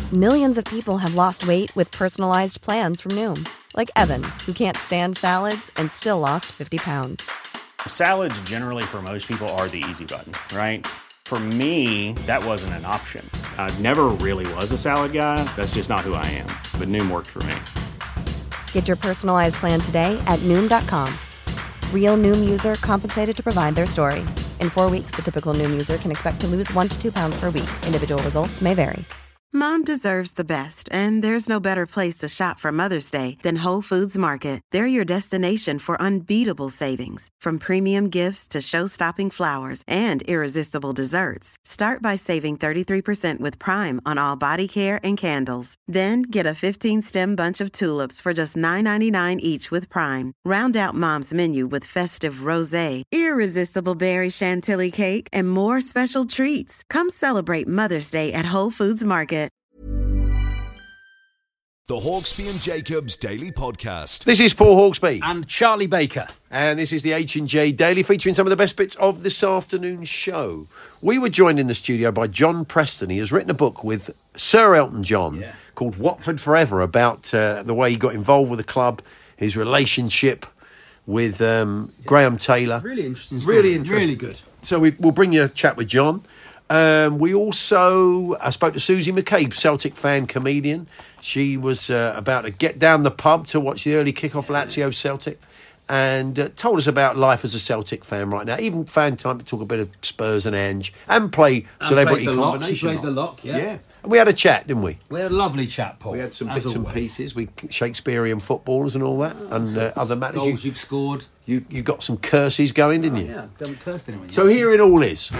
Millions of people have lost weight with personalized plans from Noom. Like Evan, who can't stand salads and still lost 50 pounds. Salads generally for most people are the easy button, right? For me, that wasn't an option. I never really was a salad guy. That's just not who I am. But Noom worked for me. Get your personalized plan today at Noom.com. Real Noom user compensated to provide their story. In 4 weeks, the typical Noom user can expect to lose 1 to 2 pounds per week. Individual results may vary. Mom deserves the best, and there's no better place to shop for Mother's Day than Whole Foods Market. They're your destination for unbeatable savings, from premium gifts to show-stopping flowers and irresistible desserts. Start by saving 33% with Prime on all body care and candles. Then get a 15-stem bunch of tulips for just $9.99 each with Prime. Round out Mom's menu with festive rosé, irresistible berry chantilly cake, and more special treats. Come celebrate Mother's Day at Whole Foods Market. The Hawksby and Jacobs Daily Podcast. This is Paul Hawksby. And Charlie Baker. And this is the H&J Daily, featuring some of the best bits of this afternoon's show. We were joined in the studio by John Preston. He has written a book with Sir Elton John called Watford Forever, about the way he got involved with the club, his relationship with Graham Taylor. Really interesting story. Really interesting. Really good. So we'll bring you a chat with John. We also spoke to Susie McCabe, Celtic fan, comedian. She was about to get down the pub to watch the early kick-off Lazio Celtic, and told us about life as a Celtic fan right now. Even fan time to talk a bit of Spurs and Ange, and play celebrity combination. She played the lock, yeah. And we had a chat, didn't we? We had a lovely chat, Paul. We had some bits and pieces. We Shakespearean footballers and all that, and other matters. Goals you've scored. You got some curses going, didn't you? Yeah, don't curse anyone. So here it all is.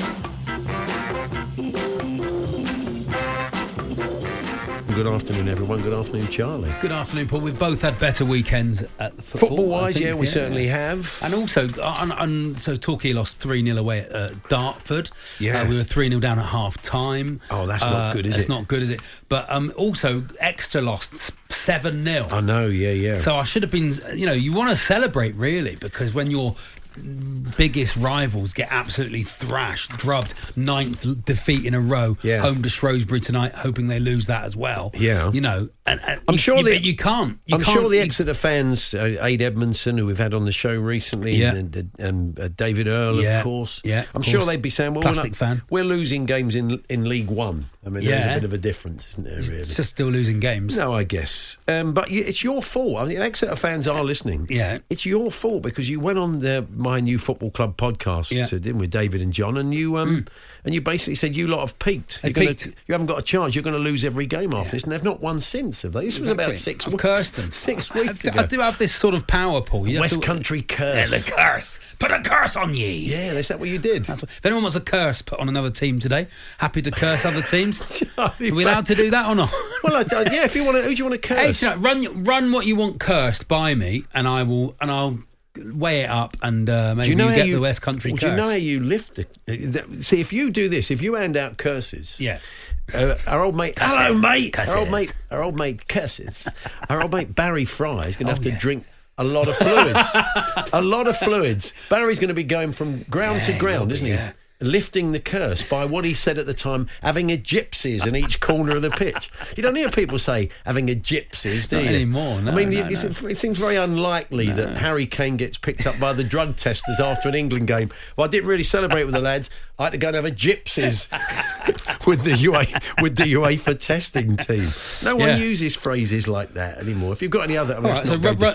Good afternoon, everyone. Good afternoon, Charlie. Good afternoon, Paul. We've both had better weekends at the football. Football-wise, we certainly have. And also, so Torquay lost 3-0 away at Dartford. Yeah. We were 3-0 down at half-time. Oh, that's not good, is it? That's not good, is it? But also, Exeter lost 7-0. I know, yeah. So I should have been, you want to celebrate, really, because when you're biggest rivals get absolutely thrashed, drubbed, 9th defeat in a row, home to Shrewsbury tonight, hoping they lose that as well. Yeah, and I'm sure you can't. I'm sure the Exeter fans, Aid Edmondson, who we've had on the show recently, and David Earl, of course. Yeah, I'm sure they'd be saying, "Well, fan. We're losing games in League One." I mean, there's a bit of a difference, isn't there? Really, it's just still losing games. No, I guess, but it's your fault. I mean, Exeter fans are listening. Yeah, it's your fault because you went on My New Football Club podcast, didn't with David and John, and you and you basically said you lot have peaked. You haven't got a chance. You're going to lose every game after this, and they've not won since. Have they? This was about 6 weeks. I've cursed them. 6 weeks ago. I do have this sort of power, Paul. West Country curse. Yeah, the curse. Put a curse on ye. Yeah, is that what you did? If anyone wants a curse put on another team today, happy to curse other teams. Are we allowed to do that or not? Well, if you want to, who do you want to curse? Hey, run what you want cursed by me, and I'll weigh it up, and maybe you get the West Country curse. Do you know how you lift it? See, if you do this, if you hand out curses, our old mate, hello mate, our old mate curses. Our old mate Barry Fry is going to have to drink a lot of fluids. Barry's going to be going from ground to ground, isn't he? Lifting the curse by what he said at the time, having a gypsies in each corner of the pitch. You don't hear people say having a gypsies, do you? Not anymore, no. I mean, it seems very unlikely that Harry Kane gets picked up by the drug testers after an England game. Well, I didn't really celebrate with the lads. I had to go and have a gypsies with the UEFA testing team. No one uses phrases like that anymore. If you've got any other... run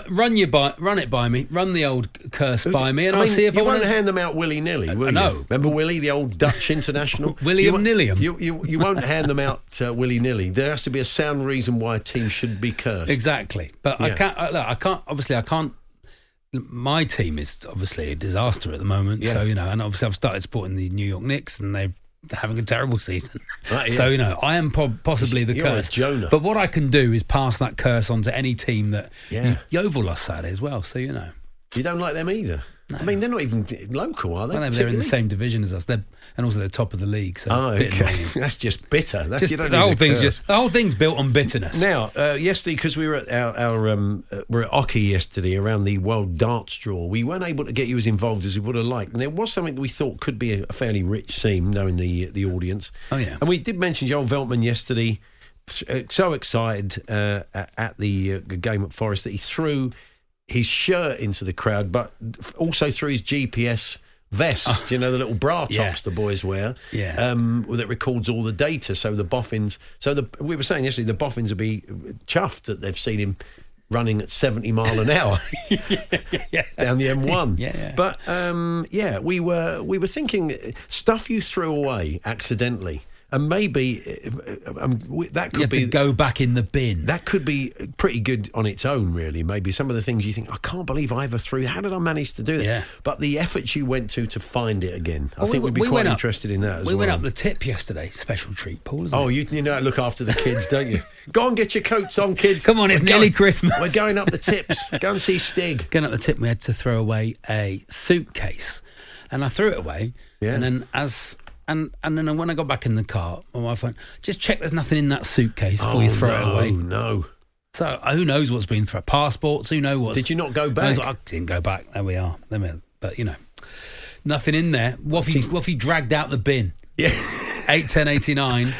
it by me. Run the old curse by me, and I'll see if I want to... You won't hand them out willy-nilly, will you? No. Remember Willie, the old Dutch international? William Nilliam. You won't hand them out willy-nilly. There has to be a sound reason why a team should be cursed. Exactly. But I can't... My team is obviously a disaster at the moment, so and obviously I've started supporting the New York Knicks, and they're having a terrible season. Right, yeah. So I am possibly the curse. Jonah. But what I can do is pass that curse on to any team that Yeovil lost Saturday as well. So you don't like them either. No. I mean, they're not even local, are they? Well, they're in the same division as us. And also they're top of the league. So okay. That's just bitter. The whole thing's built on bitterness. Now, yesterday, because we were at we're at Ocky yesterday around the World Darts Draw, we weren't able to get you as involved as we would have liked. And there was something that we thought could be a fairly rich scene, knowing the audience. Oh yeah. And we did mention Joel Veltman yesterday so excited at the game at Forest that he threw his shirt into the crowd, but also threw his GPS vest, the little bra tops the boys wear, that records all the data. So the boffins, we were saying yesterday, the boffins will be chuffed that they've seen him running at 70 mile an hour down the M1. But we were thinking stuff you threw away accidentally. And maybe that could be... to go back in the bin. That could be pretty good on its own, really. Maybe some of the things you think, I can't believe I ever threw... How did I manage to do that? Yeah. But the efforts you went to find it again, I think we'd be quite interested in that as well. We went up the tip yesterday. Special treat, Paul, isn't it? You know how to look after the kids, don't you? Go on, get your coats on, kids. Come on, it's nearly Christmas. We're going up the tips. Go and see Stig. Going up the tip, we had to throw away a suitcase. And I threw it away. Yeah. And then And then when I got back in the car, my wife went, just check there's nothing in that suitcase before you throw it away. Oh, no. So who knows what's been through? Passports, who knows what's... Did you not go back? I didn't go back. There we are. But, nothing in there. What if he dragged out the bin? Yeah. 81089.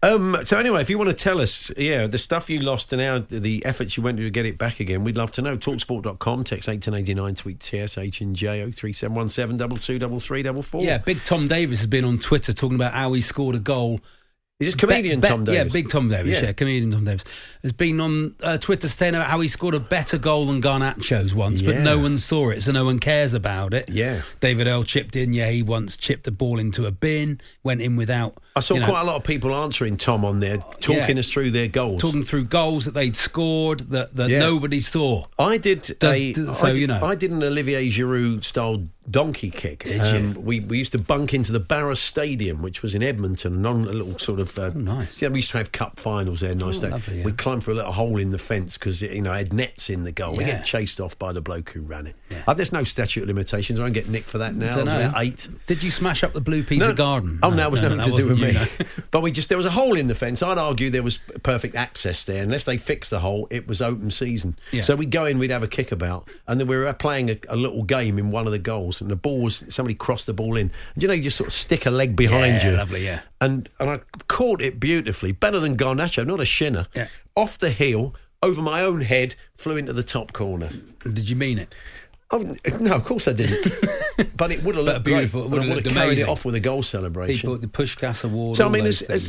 So anyway, if you want to tell us, the stuff you lost and how the efforts you went to get it back again, we'd love to know. Talksport.com, text 81089, tweet TSH and J 03717 223344. Yeah, Big Tom Davis has been on Twitter talking about how he scored a goal. Is this comedian Tom Davis? Yeah, Big Tom Davis, comedian Tom Davis. Has been on Twitter saying about how he scored a better goal than Garnacho's once, but no one saw it, so no one cares about it. Yeah. David Earl chipped in. Yeah, he once chipped the ball into a bin, went in without... I saw quite a lot of people answering Tom on there, talking us through their goals. Talking through goals that they'd scored that nobody saw. I did I did an Olivier Giroud-style donkey kick. We used to bunk into the Barra Stadium, which was in Edmonton, on a little sort of... nice. Yeah, we used to have cup finals there, nice day. Lovely, We'd climb through a little hole in the fence because it had nets in the goal. We get chased off by the bloke who ran it. Yeah. There's no statute of limitations. I won't get nicked for that now. I was about 8. Did you smash up the blue piece of garden? Oh, no, it was nothing to do with me. But there was a hole in the fence. I'd argue there was perfect access there. Unless they fixed the hole, it was open season. Yeah. So we'd go in, we'd have a kickabout, and then we were playing a little game in one of the goals, and the ball was... Somebody crossed the ball in. And you just sort of stick a leg behind you. Lovely, yeah. And I caught it beautifully, better than Garnacho, not a shinner. Yeah. Off the heel, over my own head, flew into the top corner. Did you mean it? Oh, no, of course I didn't. But it would have looked beautiful. It would have carried it off with a goal celebration. People, the Pushkas Award. So I mean,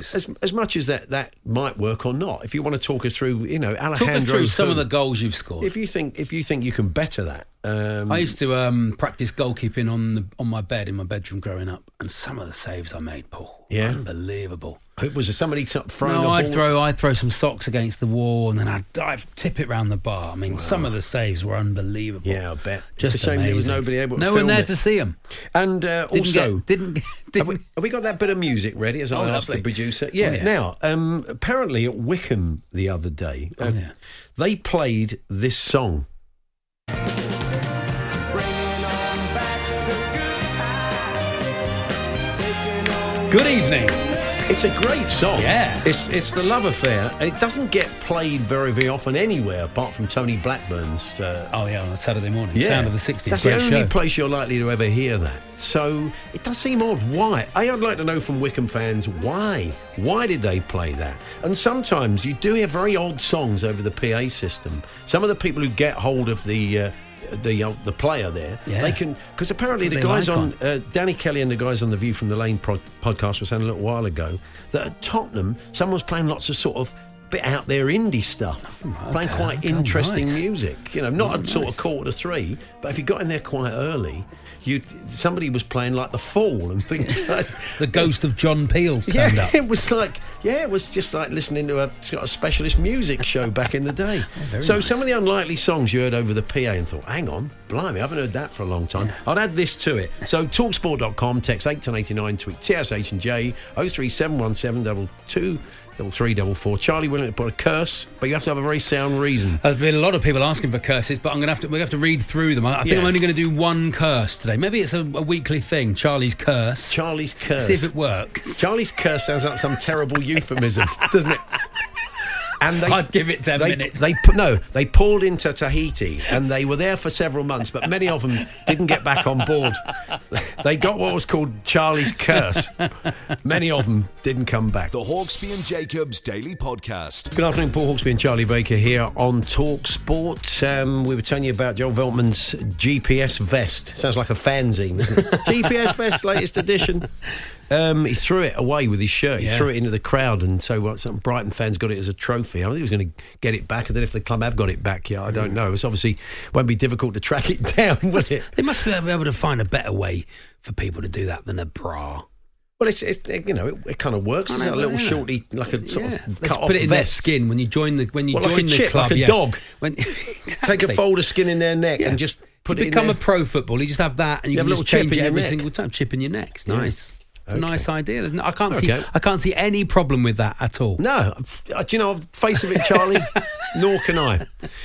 as much as that might work or not, if you want to talk us through, Alejandro, talk us through some of the goals you've scored. If you think you can better that. I used to practice goalkeeping on my bed in my bedroom growing up, and some of the saves I made, Paul, unbelievable. Was there somebody throwing a ball? I'd throw some socks against the wall, and then I'd tip it round the bar. I mean, some of the saves were unbelievable. Yeah, I bet. Just it's a shame amazing. There was nobody able to film film one there it. to see them. And also, have we got that bit of music ready? As I asked the producer. Yeah. Now, apparently at Wickham the other day, they played this song. Good evening. It's a great song. Yeah. It's The Love Affair. It doesn't get played very, very often anywhere, apart from Tony Blackburn's... on a Saturday morning. Sound of the 60s. That's the only place you're likely to ever hear that. So it does seem odd. Why? I'd like to know from Wickham fans, why? Why did they play that? And sometimes you do hear very odd songs over the PA system. Some of the people who get hold of the player there, they can, because apparently the guys on Danny Kelly and the guys on the View from the Lane podcast were saying a little while ago that at Tottenham someone's playing lots of sort of bit out there indie stuff, playing quite interesting music. Not at sort of 2:45, but if you got in there quite early, somebody was playing like The Fall and things like the ghost of John Peel's turned up. It was just like listening to a specialist music show back in the day. So nice. Some of the unlikely songs you heard over the PA and thought, hang on, blimey, I haven't heard that for a long time. I'd add this to it. So talksport.com, text 81089, tweet TSH and J 03717 344. Charlie willing to put a curse, but you have to have a very sound reason. There's been a lot of people asking for curses, but we're going to have to read through them. I think I'm only going to do one curse today. Maybe it's a weekly thing. Charlie's curse. See if it works. Charlie's curse sounds like some terrible euphemism, doesn't it? And I'd give it 10 minutes. They pulled into Tahiti, and they were there for several months, but many of them didn't get back on board. They got what was called Charlie's curse. Many of them didn't come back. The Hawksbee and Jacobs Daily Podcast. Good afternoon, Paul Hawksbee and Charlie Baker here on Talk Sport. We were telling you about Joel Veltman's GPS vest. Sounds like a fanzine, doesn't it? GPS vest, latest edition. He threw it away with his shirt. He threw it into the crowd, and so some Brighton fans got it as a trophy. I think he was going to get it back. I don't know if the club have got it back yet. I don't know. It's obviously won't be difficult to track it down, was it? They must be able to find a better way for people to do that than a bra. Well, it kind of works. It's a little shorty, like a sort of cut off put it in vest. their skin when you join the club, like a dog. Exactly. Take a fold of skin in their neck and just put it in. Become a pro footballer. You just have that, and you can just change it every neck. single time. Chip in your neck. It's nice. It's a nice idea. I can't see any problem with that at all. No, do you know, face of it, Charlie? Nor can I.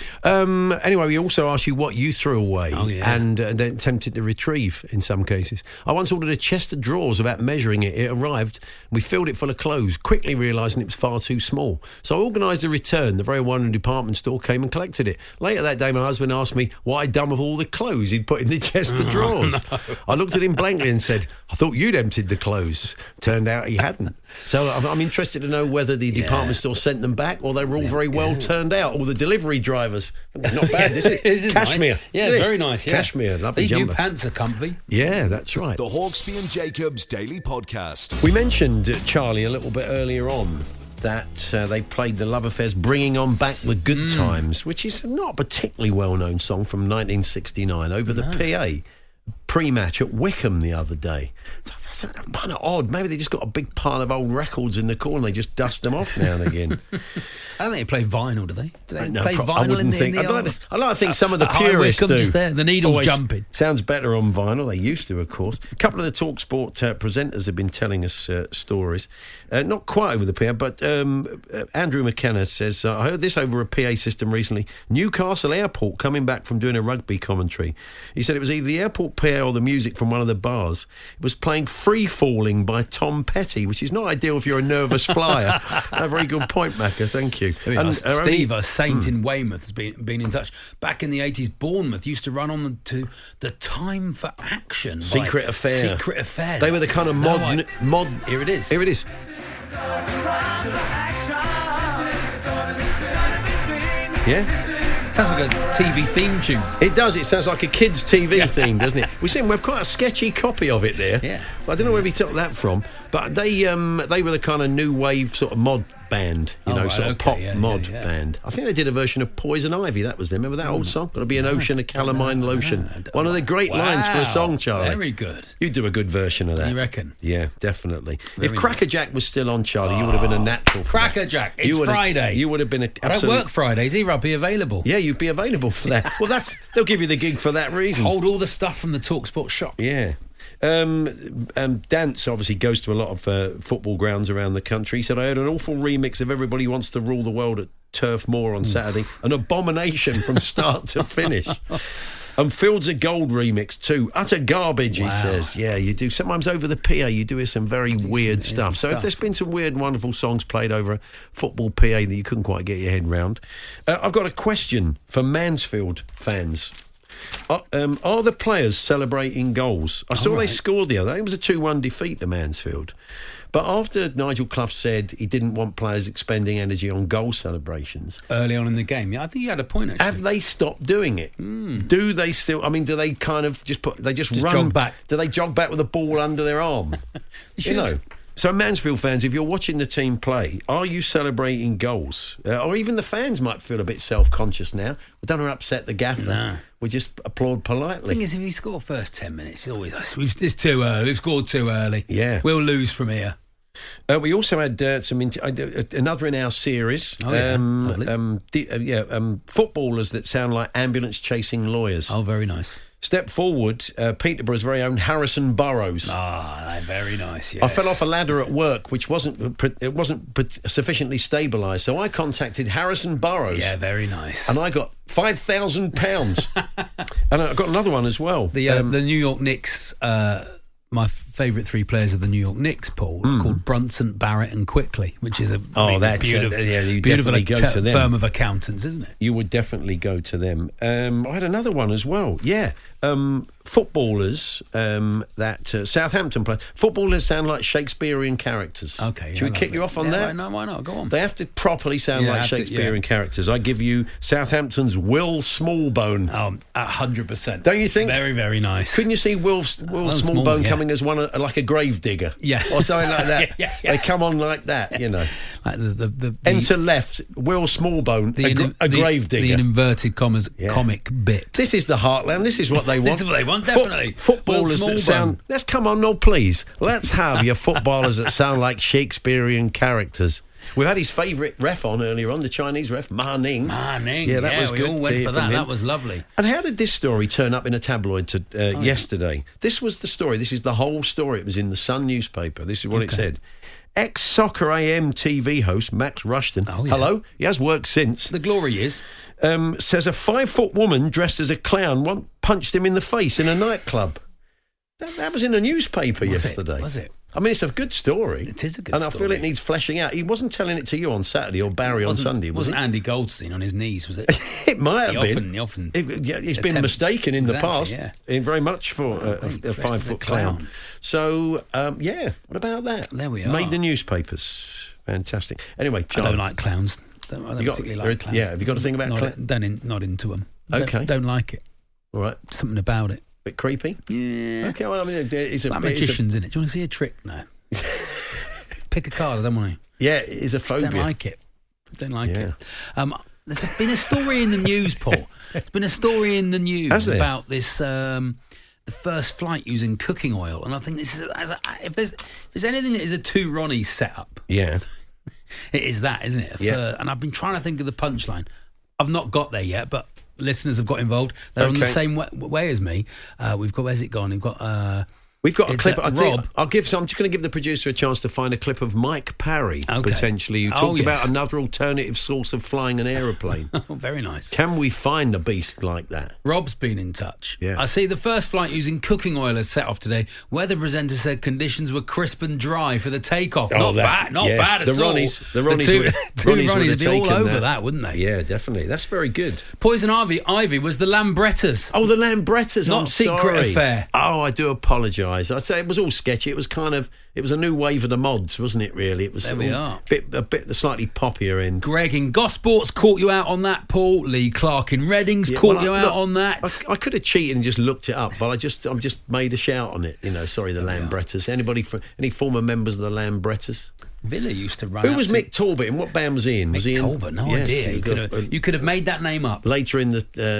Anyway, we also asked you what you threw away and then attempted to retrieve in some cases. I once ordered a chest of drawers without measuring it. It arrived, we filled it full of clothes, quickly realising it was far too small. So I organised a return. The very one in the department store came and collected it. Later that day, my husband asked me what I'd done with all the clothes he'd put in the chest of drawers. No. I looked at him blankly and said, I thought you'd emptied the clothes. Turned out he hadn't. So I'm interested to know whether the department store sent them back or they were all very well turned out. All the delivery drivers. Not bad, is it? This is Cashmere. Nice. Yeah, it's very nice. Yeah. Cashmere, lovely These jumper. new pants are comfy. Yeah, that's right. The Hawksbee and Jacobs Daily Podcast. We mentioned, Charlie, a little bit earlier on that they played the Love Affairs Bringing On Back the Good Times, which is not a particularly well-known song from 1969 over the PA pre-match at Wickham the other day. That's kind of odd. Maybe they just got a big pile of old records in the corner and they just dust them off now and again. I don't think they play vinyl, do they? Do they play vinyl? I wouldn't think. I'd like to think some of the purists do. Just there, the needle's always jumping. Sounds better on vinyl. They used to, of course. A couple of the TalkSport presenters have been telling us stories. Not quite over the PA, but Andrew McKenna says, I heard this over a PA system recently. Newcastle Airport coming back from doing a rugby commentary. He said it was either the airport PA or the music from one of the bars. It was playing Free Falling by Tom Petty, which is not ideal if you're a nervous flyer. A very good point, Macca. Thank you. And Steve, a saint in Weymouth, has been in touch. Back in the 80s, Bournemouth used to run on to the Time for Action. Secret Affair. Secret Affair. They were the kind of mod. Here it is. Here it is. Yeah. Sounds like a TV theme tune. It does. It sounds like a kids' TV theme, doesn't it? We've quite a sketchy copy of it there. Yeah. I don't know where we took that from, but they were the kind of new wave sort of mod band, pop mod band. I think they did a version of Poison Ivy. That was them. Remember that old song? Got to be an ocean of calamine lotion. One of the great lines for a song, Charlie. Very good. You'd do a good version of that. You reckon? Yeah, definitely. If Crackerjack was still on, Charlie, you would have been a natural. Crackerjack. It's Friday. You would have been I don't work Fridays either. I'll be available. Yeah, you'd be available for that. Well, they'll give you the gig for that reason. Hold all the stuff from the TalkSport shop. Yeah. Dance obviously goes to a lot of football grounds around the country. He said, I heard an awful remix of Everybody Wants to Rule the World at Turf Moor on Saturday. An abomination from start to finish. And Fields of Gold remix too. Utter garbage, he says. Yeah, you do. Sometimes over the PA, you do hear some very weird stuff. So if there's been some weird, wonderful songs played over a football PA that you couldn't quite get your head round, I've got a question for Mansfield fans. Are the players celebrating goals? I saw they scored the other. I think it was a 2-1 defeat to Mansfield. But after Nigel Clough said he didn't want players expending energy on goal celebrations early on in the game, I think you had a point. Actually, have they stopped doing it? Do they still? I mean, do they kind of just run jog back? Do they jog back with a ball under their arm? You know. So, Mansfield fans, if you're watching the team play, are you celebrating goals? Or even the fans might feel a bit self-conscious now. We don't want to upset the gaffer. No. We just applaud politely. The thing is, if you score first 10 minutes, it's always it's too early. We've scored too early. Yeah. We'll lose from here. We also had another in our series. Footballers that sound like ambulance chasing lawyers. Oh, very nice. Step forward, Peterborough's very own Harrison Burrows. Very nice. Yes. I fell off a ladder at work, which wasn't sufficiently stabilised, so I contacted Harrison Burrows. Yeah, very nice. And I got £5,000, and I got another one as well. The New York Knicks my favourite three players of the New York Knicks, Paul, are called Brunson, Barrett and Quickly, which is a beautiful firm of accountants, isn't it? You would definitely go to them. I had another one as well. Yeah. Footballers that Southampton play. Footballers sound like Shakespearean characters. Okay. Should we kick you off on that? No, why not? Go on. They have to properly sound like Shakespearean characters. I give you Southampton's Will Smallbone. 100%. Don't you think? Very, very nice. Couldn't you see Will Smallbone coming as one like a grave digger? Yeah. Or something like that. Yeah. They come on like that, you know. Like the enter left, Will Smallbone, a grave digger. The inverted commas comic bit. This is the heartland. This is what they want. This is what they want, definitely. Footballers that sound... Let's come on, no, please. Let's have your footballers that sound like Shakespearean characters. We had his favourite ref on earlier on, the Chinese ref, Ma Ning. Yeah, that was good. We all went for that. That was lovely. And how did this story turn up in a tabloid yesterday? This was the story. This is the whole story. It was in the Sun newspaper. This is what it said. Ex-Soccer AM TV host Max Rushton, hello, he has worked since. The glory is. Says a 5-foot woman dressed as a clown once punched him in the face in a nightclub. That was in a newspaper yesterday. Was it? I mean, it's a good story. It is a good story. And I feel it needs fleshing out. He wasn't telling it to you on Saturday or Barry on Sunday, was it? Wasn't Andy Goldstein on his knees, was it? It might have been. He's been mistaken in the past. Yeah. Very much for a 5-foot clown. So, what about that? There we are. Made the newspapers. Fantastic. Anyway, Charlie. I don't like clowns. I don't particularly like clowns. Yeah, have you got a thing about clowns? Not into them. Okay. Don't like it. All right. Something about it. Bit creepy? Yeah. Okay, well, I mean, it's like magicians in it. Do you want to see a trick? No. Pick a card, I don't want to. Yeah, it is a phobia. Don't like it. There's been a story in the news, Paul. There's been a story in the news about this, the first flight using cooking oil. And I think this is, if there's anything that is a Two Ronnies setup, it is that, isn't it? And I've been trying to think of the punchline. I've not got there yet, but listeners have got involved. They're on the same way as me. We've got, where's it gone? We've got a clip. Rob. I'm just going to give the producer a chance to find a clip of Mike Parry, potentially, who talked about another alternative source of flying an aeroplane. Very nice. Can we find a beast like that? Rob's been in touch. Yeah. I see the first flight using cooking oil has set off today. Weather presenter said conditions were crisp and dry for the takeoff. Not bad at all. The Ronnies would have be all over that, wouldn't they? Yeah, definitely. That's very good. Poison Ivy was the Lambrettas. Oh, the Lambrettas. Not Secret Affair. Oh, I do apologise. I'd say it was all sketchy. It was it was a new wave of the mods, wasn't it, really? It was there we are. A bit the slightly poppier end. Greg in Gosport's caught you out on that, Paul. Lee Clark in Reading's caught you out on that. I could have cheated and just looked it up, but I just made a shout on it. Sorry, the Lambrettas. Any former members of the Lambrettas? Villa used to run. Who was Mick Talbot and what band was he in? Mick Talbot, no idea. You could have made that name up. Later in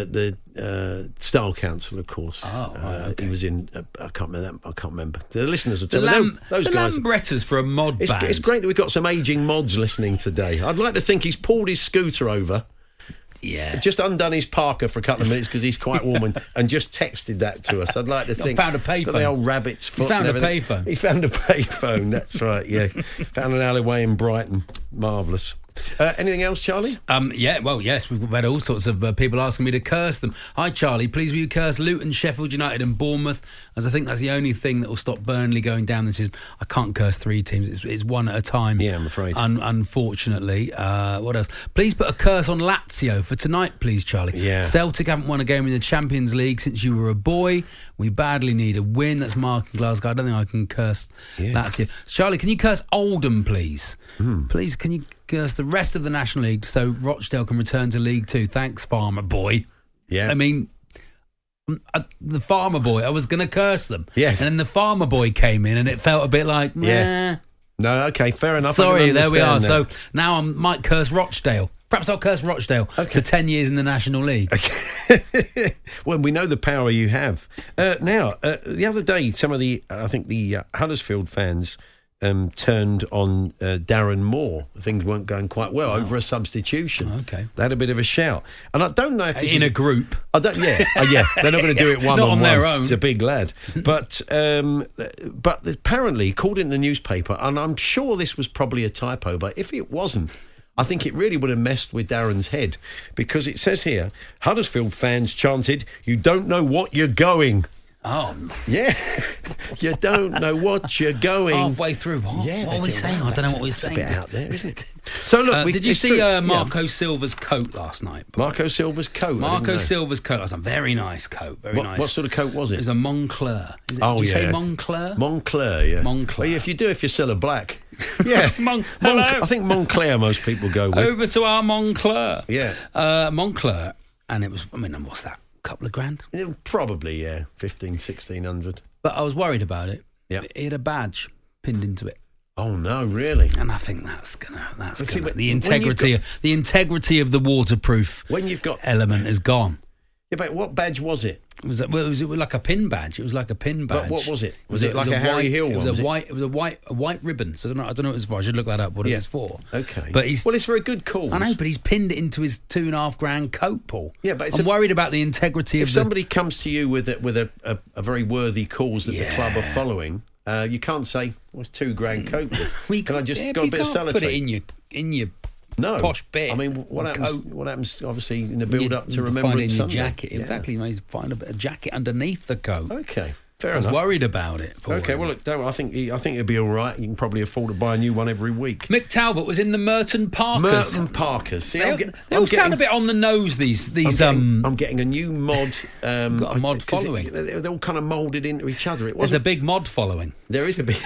the Style Council, of course. Okay. He was in. I can't remember. The listeners will tell me. Those guys. Lambrettas for a mod band. It's great that we've got some ageing mods listening today. I'd like to think he's pulled his scooter over. Yeah. Just undone his parka for a couple of minutes because he's quite warm and just texted that to us. I'd like to think. Found a payphone. The old rabbit's foot. He's found a payphone. He found a payphone, that's right, yeah. Found an alleyway in Brighton. Marvellous. Anything else, Charlie? Yes, we've had all sorts of people asking me to curse them. Hi, Charlie, please will you curse Luton, Sheffield United and Bournemouth, as I think that's the only thing that will stop Burnley going down this season. I can't curse 3 teams. It's one at a time. Yeah, I'm afraid. Unfortunately. What else? Please put a curse on Lazio for tonight, please, Charlie. Yeah. Celtic haven't won a game in the Champions League since you were a boy. We badly need a win. That's Mark in Glasgow. I don't think I can curse Lazio. Charlie, can you curse Oldham, please? Please, can you curse the rest of the National League so Rochdale can return to League 2? Thanks, Farmer Boy. Yeah. I mean, the Farmer Boy, I was going to curse them. Yes. And then the Farmer Boy came in and it felt a bit like, yeah. No, okay, fair enough. Sorry, there we are. So now I might curse Rochdale. Perhaps I'll curse Rochdale to 10 years in the National League. Okay. Well, we know the power you have. Now, the other day, I think the Huddersfield fans turned on Darren Moore. Things weren't going quite well over a substitution. Okay. They had a bit of a shout. And I don't know if this in a group. I don't. Yeah, yeah. They're not going to do it one on their own. It's a big lad. But apparently, called in the newspaper, and I'm sure this was probably a typo, but if it wasn't, I think it really would have messed with Darren's head, because it says here, Huddersfield fans chanted, "You don't know what you're going." Oh. Yeah. You don't know what you're going. Halfway through. What? Yeah, what are we saying? I don't know what we're saying. It's a bit out there, isn't it? So look, did you see Marco Silva's coat last night? Marco Silva's coat? Marco Silva's coat. That's a very nice coat. Very nice. What sort of coat was it? It was a Moncler. Did you say Moncler? Moncler, yeah. Moncler. Well, if you're still black. Yeah. Hello. I think Moncler most people go with. Over to our Moncler. Yeah. Moncler. And it was, what's that? Couple of grand? Probably, yeah. 1,500-1,600. But I was worried about it. Yeah. It had a badge pinned into it. Oh no, really? And I think the integrity of the waterproof element is gone. Yeah, but what badge was it? It was like a pin badge. It was like a pin badge. But what was it? Was it like a Harry Hill one? It was a white ribbon. So I don't know what it was for. I should look that up. What it was for? Okay. But it's for a good cause. I know, but he's pinned it into his $2.5 coat, Paul. Yeah, but I'm worried about the integrity of. If somebody comes to you with a very worthy cause that the club are following, you can't say, "Well, it's $2,000 coat." Can I just got a bit of sellotape? Put it in your posh bit. I mean, what happens? Obviously, in the build-up to Remembrance Sunday, your jacket. Exactly, you find a jacket underneath the coat. Okay, fair enough. I was worried about it. Okay, well, look, I think it'll be all right. You can probably afford to buy a new one every week. Mick Talbot was in the Merton Parkers. See, they all sound a bit on the nose. I'm getting a new mod. Got a mod following. They're all kind of moulded into each other. There's a big mod following. There is a big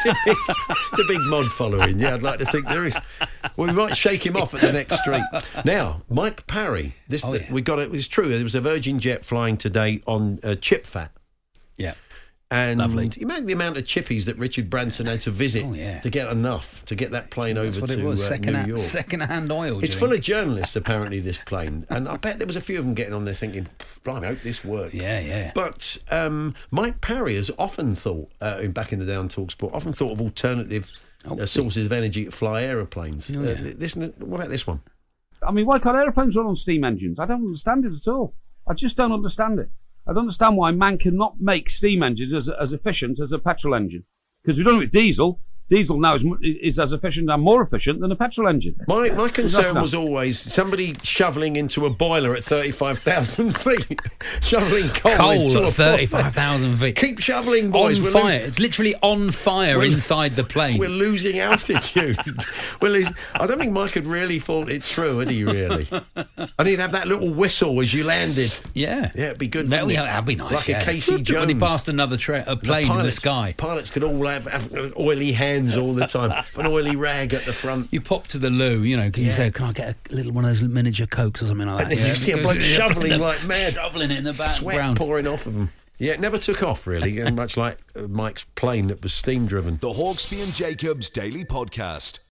mod following. Yeah, I'd like to think there is. Well, we might shake him off at the next street. Now, Mike Parry. We got it. It's true. There was a Virgin jet flying today on chip fat. Yeah. And lovely. Imagine the amount of chippies that Richard Branson had to visit to get enough to get that plane over to New York. Second-hand oil. It's full of journalists, apparently, this plane. And I bet there was a few of them getting on there thinking, blimey, I hope this works. Yeah. But Mike Parry has often thought, back in the day on TalkSport, often thought of alternative sources of energy to fly aeroplanes. What about this one? I mean, why can't aeroplanes run on steam engines? I don't understand it at all. I just don't understand it. I don't understand why man cannot make steam engines as efficient as a petrol engine. Because we've done it with diesel. Diesel now is as efficient and more efficient than a petrol engine. My concern was always somebody shoveling into a boiler at 35,000 feet. Shoveling coal at 35,000 feet. Keep shoveling, boys. On fire. It's literally on fire inside the plane. We're losing altitude. I don't think Mike had really thought it through, had he, really? And he'd have that little whistle as you landed. Yeah. Yeah, it'd be good. That'd be nice. Like a Casey Jones. When he passed another plane in the sky. Pilots could all have oily hands all the time, an oily rag at the front. You pop to the loo, you say, can I get a little one of those miniature Cokes or something like that? And then you see a bloke shoveling like mad. Shoveling it in the background. Sweat pouring off of them. Yeah, it never took off, really, much like Mike's plane that was steam-driven. The Hawksbee and Jacobs Daily Podcast.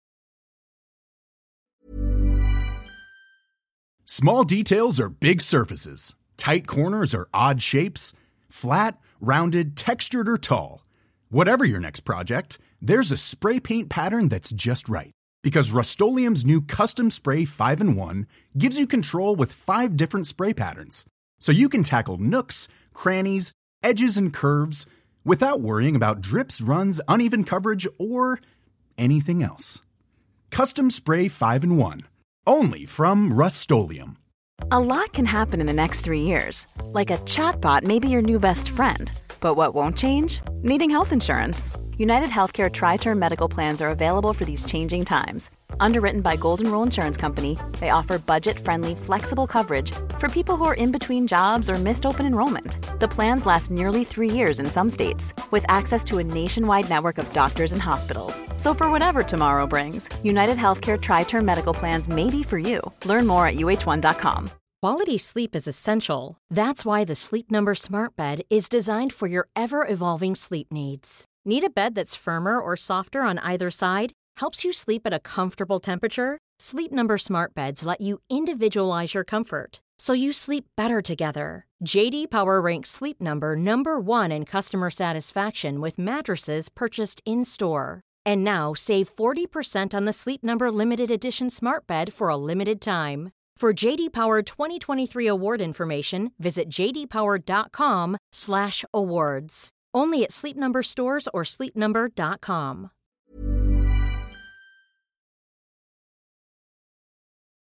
Small details are big surfaces. Tight corners are odd shapes. Flat, rounded, textured, or tall. Whatever your next project, there's a spray paint pattern that's just right. Because Rust-Oleum's new Custom Spray 5-in-1 gives you control with 5 different spray patterns. So you can tackle nooks, crannies, edges, and curves without worrying about drips, runs, uneven coverage, or anything else. Custom Spray 5-in-1. Only from Rust-Oleum. A lot can happen in the next 3 years. Like a chatbot may be your new best friend. But what won't change? Needing health insurance. United Healthcare Tri-Term Medical Plans are available for these changing times. Underwritten by Golden Rule Insurance Company, they offer budget-friendly, flexible coverage for people who are in between jobs or missed open enrollment. The plans last nearly 3 years in some states, with access to a nationwide network of doctors and hospitals. So for whatever tomorrow brings, United Healthcare Tri-Term Medical Plans may be for you. Learn more at uh1.com. Quality sleep is essential. That's why the Sleep Number Smart Bed is designed for your ever-evolving sleep needs. Need a bed that's firmer or softer on either side? Helps you sleep at a comfortable temperature? Sleep Number Smart Beds let you individualize your comfort, so you sleep better together. J.D. Power ranks Sleep Number number 1 in customer satisfaction with mattresses purchased in-store. And now, save 40% on the Sleep Number Limited Edition Smart Bed for a limited time. For J.D. Power 2023 award information, visit jdpower.com/awards. Only at Sleep Number stores or sleepnumber.com.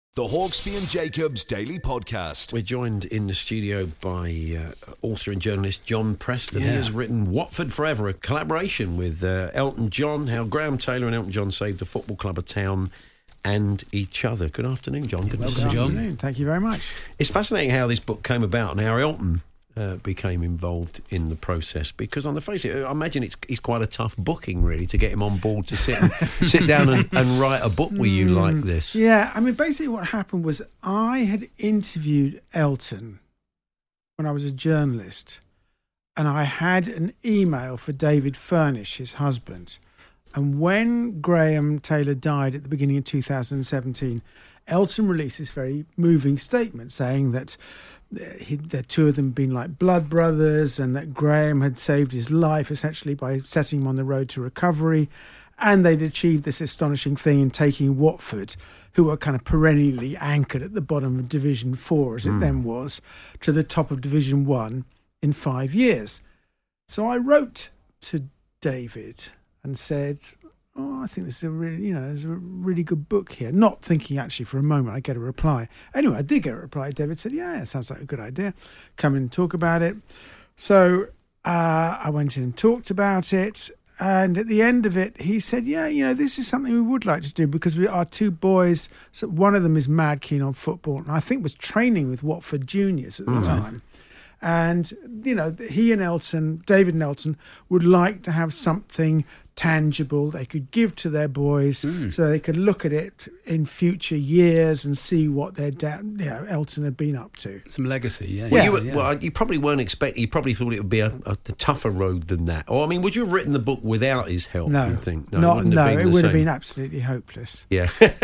The Hawksbee and Jacobs Daily Podcast. We're joined in the studio by author and journalist John Preston. He has written Watford Forever, a collaboration with Elton John, how Graham Taylor and Elton John saved the football club, a town and each other. Good afternoon, John. Good Welcome, John. Thank you very much. It's fascinating how this book came about and how Elton became involved in the process, because on the face of it, I imagine it's quite a tough booking, really, to get him on board to sit down and write a book with you like this. Yeah, I mean, basically what happened was I had interviewed Elton when I was a journalist, and I had an email for David Furnish, his husband. And when Graham Taylor died at the beginning of 2017, Elton released this very moving statement saying that the two of them had been like blood brothers, and that Graham had saved his life essentially by setting him on the road to recovery, and they'd achieved this astonishing thing in taking Watford, who were kind of perennially anchored at the bottom of Division 4 as it then was, to the top of Division 1 in 5 years. So I wrote to David and said, I think this is a really, there's a really good book here. Not thinking actually for a moment I'd get a reply. Anyway, I did get a reply. David said, it sounds like a good idea. Come in and talk about it. So I went in and talked about it. And at the end of it, he said, this is something we would like to do, because our two boys, so one of them is mad keen on football, and I think was training with Watford Juniors at the time. And, he and Elton, David and Elton, would like to have something tangible they could give to their boys so they could look at it in future years and see what their dad, Elton had been up to. Some legacy, Well, you probably weren't expecting, you probably thought it would be a tougher road than that. Or, I mean, would you have written the book without his help, no, you think? it would have been absolutely hopeless. Yeah.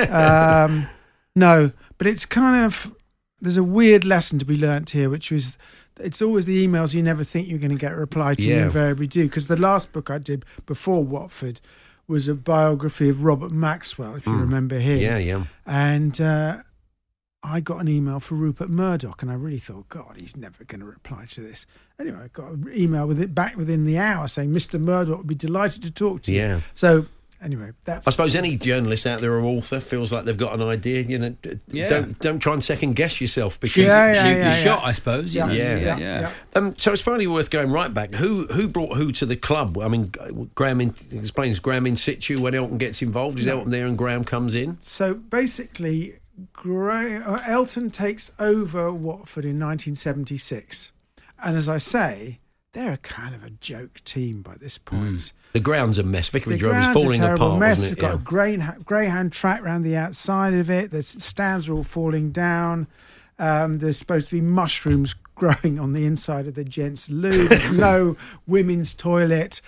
No, but it's kind of, there's a weird lesson to be learnt here, which was, it's always the emails you never think you're going to get a reply to, you invariably do. Because the last book I did before Watford was a biography of Robert Maxwell, if you remember him. Yeah. And I got an email for Rupert Murdoch, and I really thought, God, he's never going to reply to this. Anyway, I got an email with it back within the hour saying Mr. Murdoch would be delighted to talk to you. Yeah. So anyway, that's... I suppose any journalist out there or author feels like they've got an idea. Don't try and second guess yourself, because shoot your shot, I suppose. Yeah. So it's probably worth going right back. Who brought who to the club? I mean, Graham explains Graham in situ when Elton gets involved. Is Elton there and Graham comes in? So basically, Elton takes over Watford in 1976, and as I say, they're a kind of a joke team by this point. The ground's a mess. Vicarage Road was a falling terrible apart, mess. wasn't it? It's got a greyhound track around the outside of it. The stands are all falling down. There's supposed to be mushrooms growing on the inside of the gents' loo. There's no women's toilet.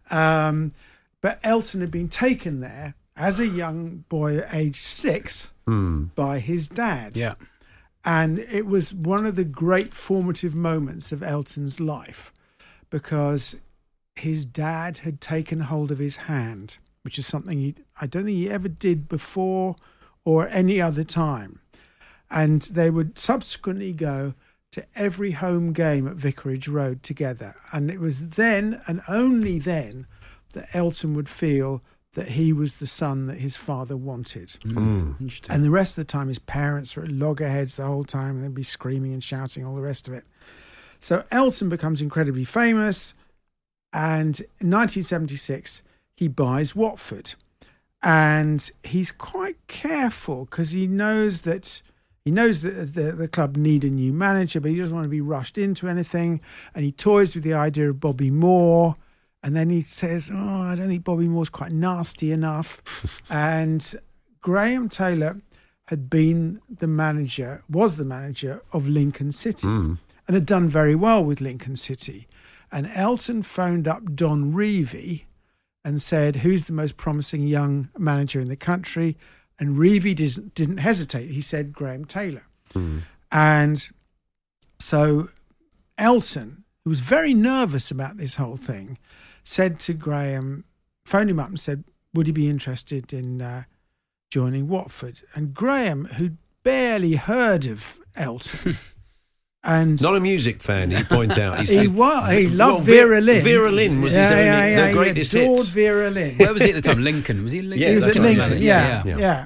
But Elton had been taken there as a young boy at age 6 by his dad. Yeah. And it was one of the great formative moments of Elton's life, because his dad had taken hold of his hand, which is something I don't think he ever did before or any other time. And they would subsequently go to every home game at Vicarage Road together. And it was then, and only then, that Elton would feel that he was the son that his father wanted. And the rest of the time, his parents were at loggerheads the whole time, and they'd be screaming and shouting, all the rest of it. So Elton becomes incredibly famous, and in 1976, he buys Watford. And he's quite careful, because he knows that the club need a new manager, but he doesn't want to be rushed into anything. And he toys with the idea of Bobby Moore. And then he says, I don't think Bobby Moore's quite nasty enough. And Graham Taylor had been was the manager of Lincoln City and had done very well with Lincoln City. And Elton phoned up Don Revie and said, who's the most promising young manager in the country? And Revie didn't hesitate. He said Graham Taylor. And so Elton, who was very nervous about this whole thing, said to Graham, phoned him up and said, would he be interested in joining Watford? And Graham, who'd barely heard of Elton, and not a music fan, he points out. He loved Vera Lynn. Vera Lynn was his only, the greatest he adored hits. Vera Lynn. Where was he at the time? Lincoln. Was he in Lincoln? He was at Lincoln, yeah.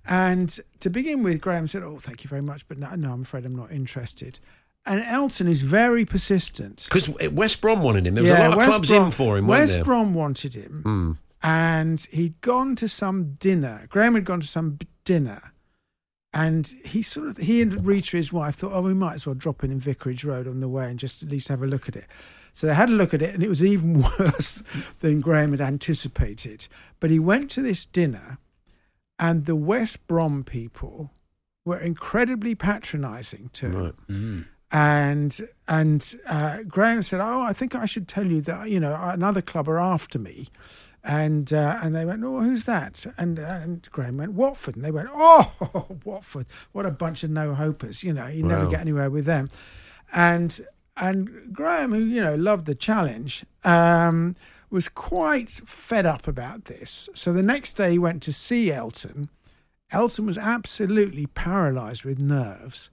And to begin with, Graham said, "Oh, thank you very much, but no, I'm afraid I'm not interested." And Elton is very persistent. Because West Brom wanted him. There was a lot of clubs in for him, West Brom wanted him. And he'd gone to some dinner. Graham had gone to some dinner. And he and Rita, his wife, thought, we might as well drop in Vicarage Road on the way and just at least have a look at it. So they had a look at it, and it was even worse than Graham had anticipated. But he went to this dinner, and the West Brom people were incredibly patronising to him. Right. And Graham said, I think I should tell you that, another club are after me. And they went, who's that? And Graham went, Watford. And they went, Watford. What a bunch of no-hopers. You never get anywhere with them. And Graham, who, loved the challenge, was quite fed up about this. So the next day he went to see Elton. Elton was absolutely paralysed with nerves.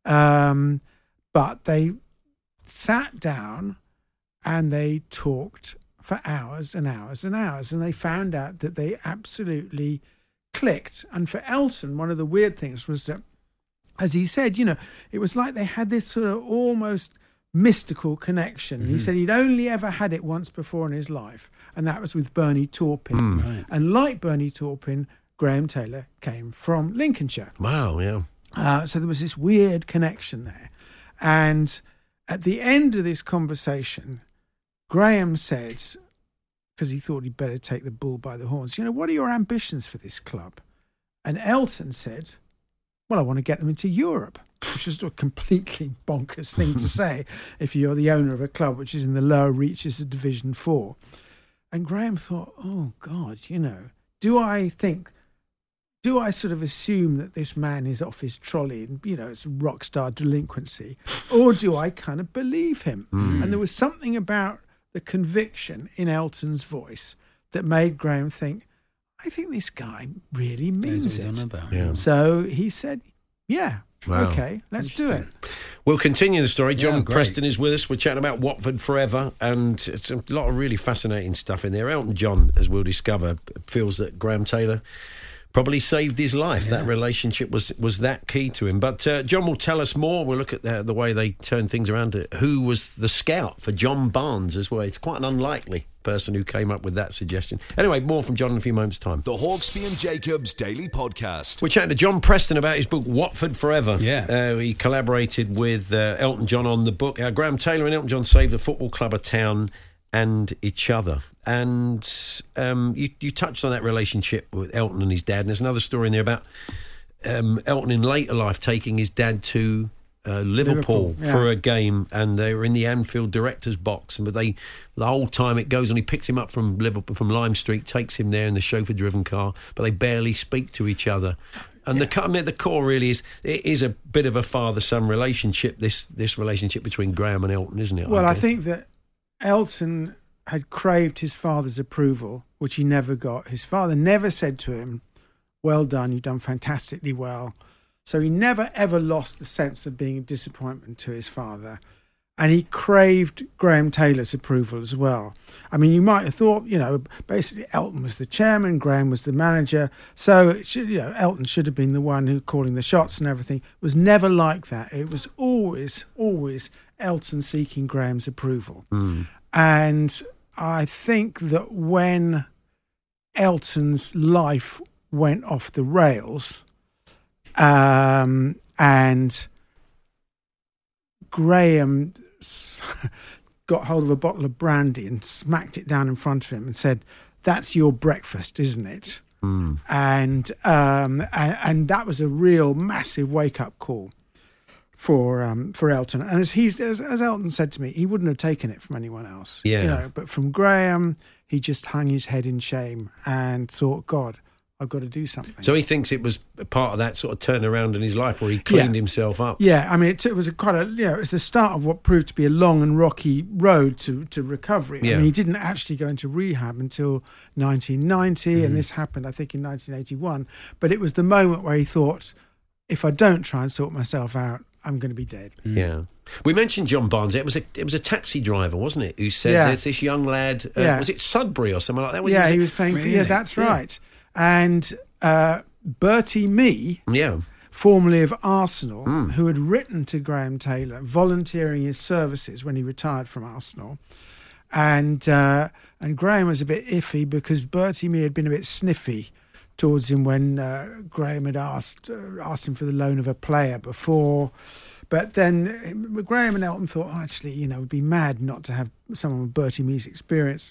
But they sat down and they talked for hours and hours and hours, and they found out that they absolutely clicked. And for Elton, one of the weird things was that, as he said, it was like they had this sort of almost mystical connection. Mm-hmm. He said he'd only ever had it once before in his life, and that was with Bernie Taupin. Right. And like Bernie Taupin, Graham Taylor came from Lincolnshire. Wow, yeah. So there was this weird connection there. And at the end of this conversation, Graham said, because he thought he'd better take the bull by the horns, what are your ambitions for this club? And Elton said, well, I want to get them into Europe, which is a completely bonkers thing to say if you're the owner of a club which is in the lower reaches of Division 4. And Graham thought, oh, God, do I sort of assume that this man is off his trolley and, it's rock star delinquency, or do I kind of believe him? And there was something about the conviction in Elton's voice that made Graham think, I think this guy really means it. Yeah. So he said, okay, let's do it. We'll continue the story. John Preston is with us. We're chatting about Watford forever, and it's a lot of really fascinating stuff in there. Elton John, as we'll discover, feels that Graham Taylor probably saved his life. Yeah. That relationship was that key to him. But John will tell us more. We'll look at the way they turn things around. Who was the scout for John Barnes as well? It's quite an unlikely person who came up with that suggestion. Anyway, more from John in a few moments' time. The Hawksbee and Jacobs Daily Podcast. We're chatting to John Preston about his book Watford Forever. Yeah. He collaborated with Elton John on the book. Graham Taylor and Elton John saved the football club, a town, and each other. And you touched on that relationship with Elton and his dad. And there's another story in there about Elton in later life taking his dad to Liverpool for a game, and they were in the Anfield director's box. But the whole time it goes on, he picks him up from Liverpool, from Lime Street, takes him there in the chauffeur-driven car, but they barely speak to each other. And the core really is a bit of a father-son relationship. This relationship between Graham and Elton, isn't it? Well, I think that Elton had craved his father's approval, which he never got. His father never said to him, well done, you've done fantastically well. So he never, ever lost the sense of being a disappointment to his father. And he craved Graham Taylor's approval as well. I mean, you might have thought, basically Elton was the chairman, Graham was the manager. So, Elton should have been the one who calling the shots and everything. It was never like that. It was always Elton seeking Graham's approval. And I think that when Elton's life went off the rails, and Graham got hold of a bottle of brandy and smacked it down in front of him and said, "That's your breakfast, isn't it?" And that was a real massive wake-up call for Elton. And as Elton said to me, he wouldn't have taken it from anyone else. Yeah. But from Graham, he just hung his head in shame and thought, God, I've got to do something. So he thinks it was part of that sort of turnaround in his life where he cleaned himself up. Yeah, I mean, it was it's the start of what proved to be a long and rocky road to recovery. Yeah. I mean, he didn't actually go into rehab until 1990, and this happened, I think, in 1981. But it was the moment where he thought, if I don't try and sort myself out, I'm going to be dead. Yeah. We mentioned John Barnes. It was a taxi driver, wasn't it, who said there's this young lad, was it Sudbury or something like that? He was paying for, that's right. And Bertie Mee, formerly of Arsenal, who had written to Graham Taylor, volunteering his services when he retired from Arsenal. And Graham was a bit iffy because Bertie Mee had been a bit sniffy towards him when Graham had asked him for the loan of a player before. But then Graham and Elton thought, actually, it would be mad not to have someone with Bertie Mee's experience.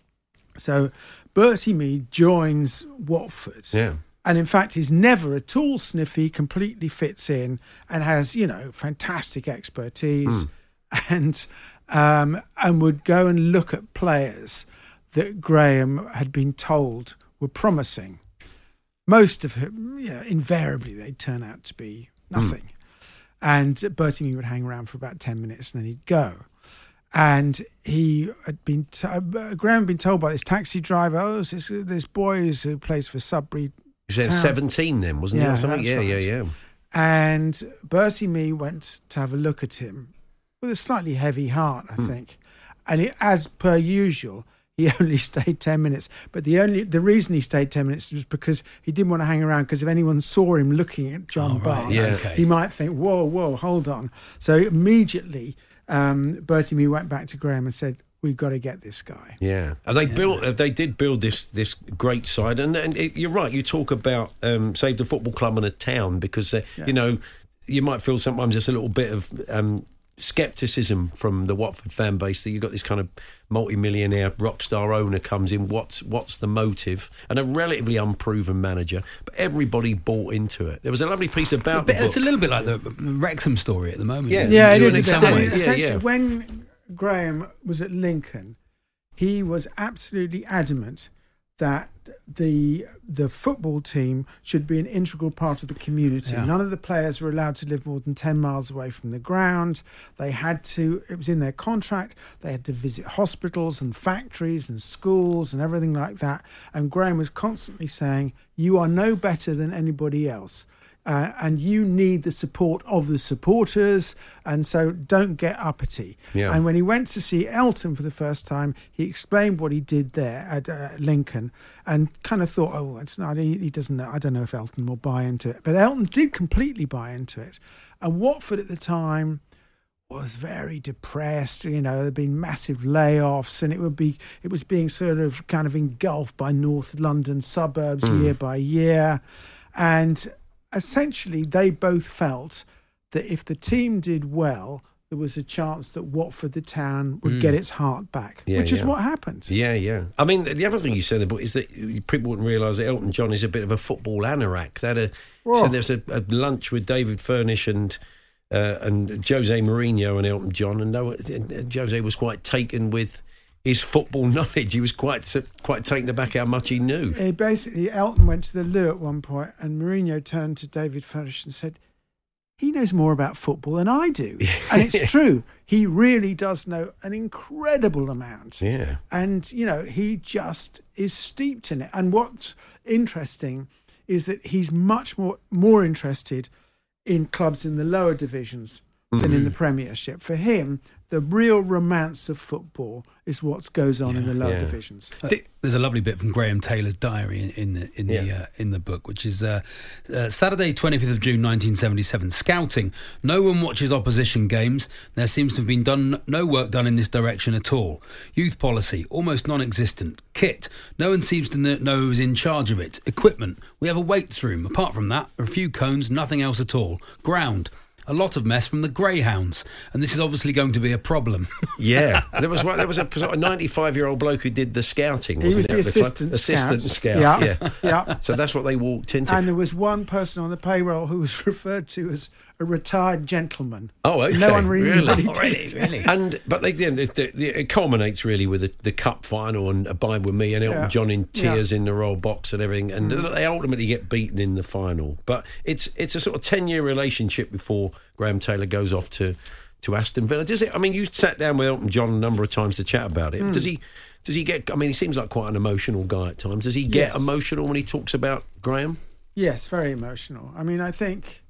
So Bertie Mee joins Watford. Yeah. And in fact, he's never at all sniffy, completely fits in and has, fantastic expertise and would go and look at players that Graham had been told were promising. Most of them, invariably, they'd turn out to be nothing. And Bertie Mee would hang around for about 10 minutes and then he'd go. And he had been, Graham had been told by this taxi driver, this boy who plays for Sudbury. He was 17 then, wasn't he? Or something? Yeah. And Bertie Mee went to have a look at him with a slightly heavy heart, I think. And as per usual, he only stayed 10 minutes. But the reason he stayed 10 minutes was because he didn't want to hang around, because if anyone saw him looking at John Barnes, he might think, whoa, hold on. So immediately, Bertie Mee went back to Graham and said, we've got to get this guy. Yeah, and they did build this great side, and you're right. You talk about save the football club in a town because you might feel sometimes there's a little bit of scepticism from the Watford fan base that you've got this kind of multi-millionaire rock star owner comes in. What's the motive? And a relatively unproven manager, but everybody bought into it. There was a lovely piece about the book. It's a little bit like the Wrexham story at the moment. Yeah, it is. Essentially, when Graham was at Lincoln, he was absolutely adamant that the football team should be an integral part of the community. Yeah. None of the players were allowed to live more than 10 miles away from the ground. They had to, it was in their contract, they had to visit hospitals and factories and schools and everything like that. And Graham was constantly saying, you are no better than anybody else. And you need the support of the supporters, and so don't get uppity. Yeah. And when he went to see Elton for the first time, he explained what he did there at Lincoln, and kind of thought, oh, it's not. He doesn't know. I don't know if Elton will buy into it, but Elton did completely buy into it. And Watford at the time was very depressed. There'd been massive layoffs, and it was being sort of kind of engulfed by North London suburbs year by year, and essentially, they both felt that if the team did well, there was a chance that Watford, the town, would get its heart back, which is what happened. Yeah. I mean, the other thing you said in the book is that people wouldn't realise that Elton John is a bit of a football anorak. So there's a lunch with David Furnish and Jose Mourinho and Elton John, and Jose was quite taken with his football knowledge. He was quite taken aback how much he knew. Basically, Elton went to the loo at one point, and Mourinho turned to David Furnish and said, he knows more about football than I do. And it's true. He really does know an incredible amount. Yeah. And, he just is steeped in it. And what's interesting is that he's much more interested in clubs in the lower divisions than in the Premiership. For him, the real romance of football is what goes on in the lower divisions. There's a lovely bit from Graham Taylor's diary in the book, which is Saturday, 25th of June, 1977. Scouting. No one watches opposition games. There seems to have been no work done in this direction at all. Youth policy, almost non-existent. Kit. No one seems to know who's in charge of it. Equipment. We have a weights room. Apart from that, a few cones, nothing else at all. Ground. A lot of mess from the greyhounds, and this is obviously going to be a problem. Yeah, there was a 95-year-old bloke who did the scouting. Wasn't he was the assistant scout. Yeah. So that's what they walked into. And there was one person on the payroll who was referred to as a retired gentleman. Oh, okay. No one really knew what he did. Really. But it culminates really with the cup final and Abide With Me and Elton John in tears in the Royal Box and everything, and they ultimately get beaten in the final. But it's a sort of 10-year relationship before Graham Taylor goes off to Aston Villa. Does it? I mean, you sat down with Elton John a number of times to chat about it. Does he get? I mean, he seems like quite an emotional guy at times. Does he get emotional when he talks about Graham? Yes, very emotional. I mean, I think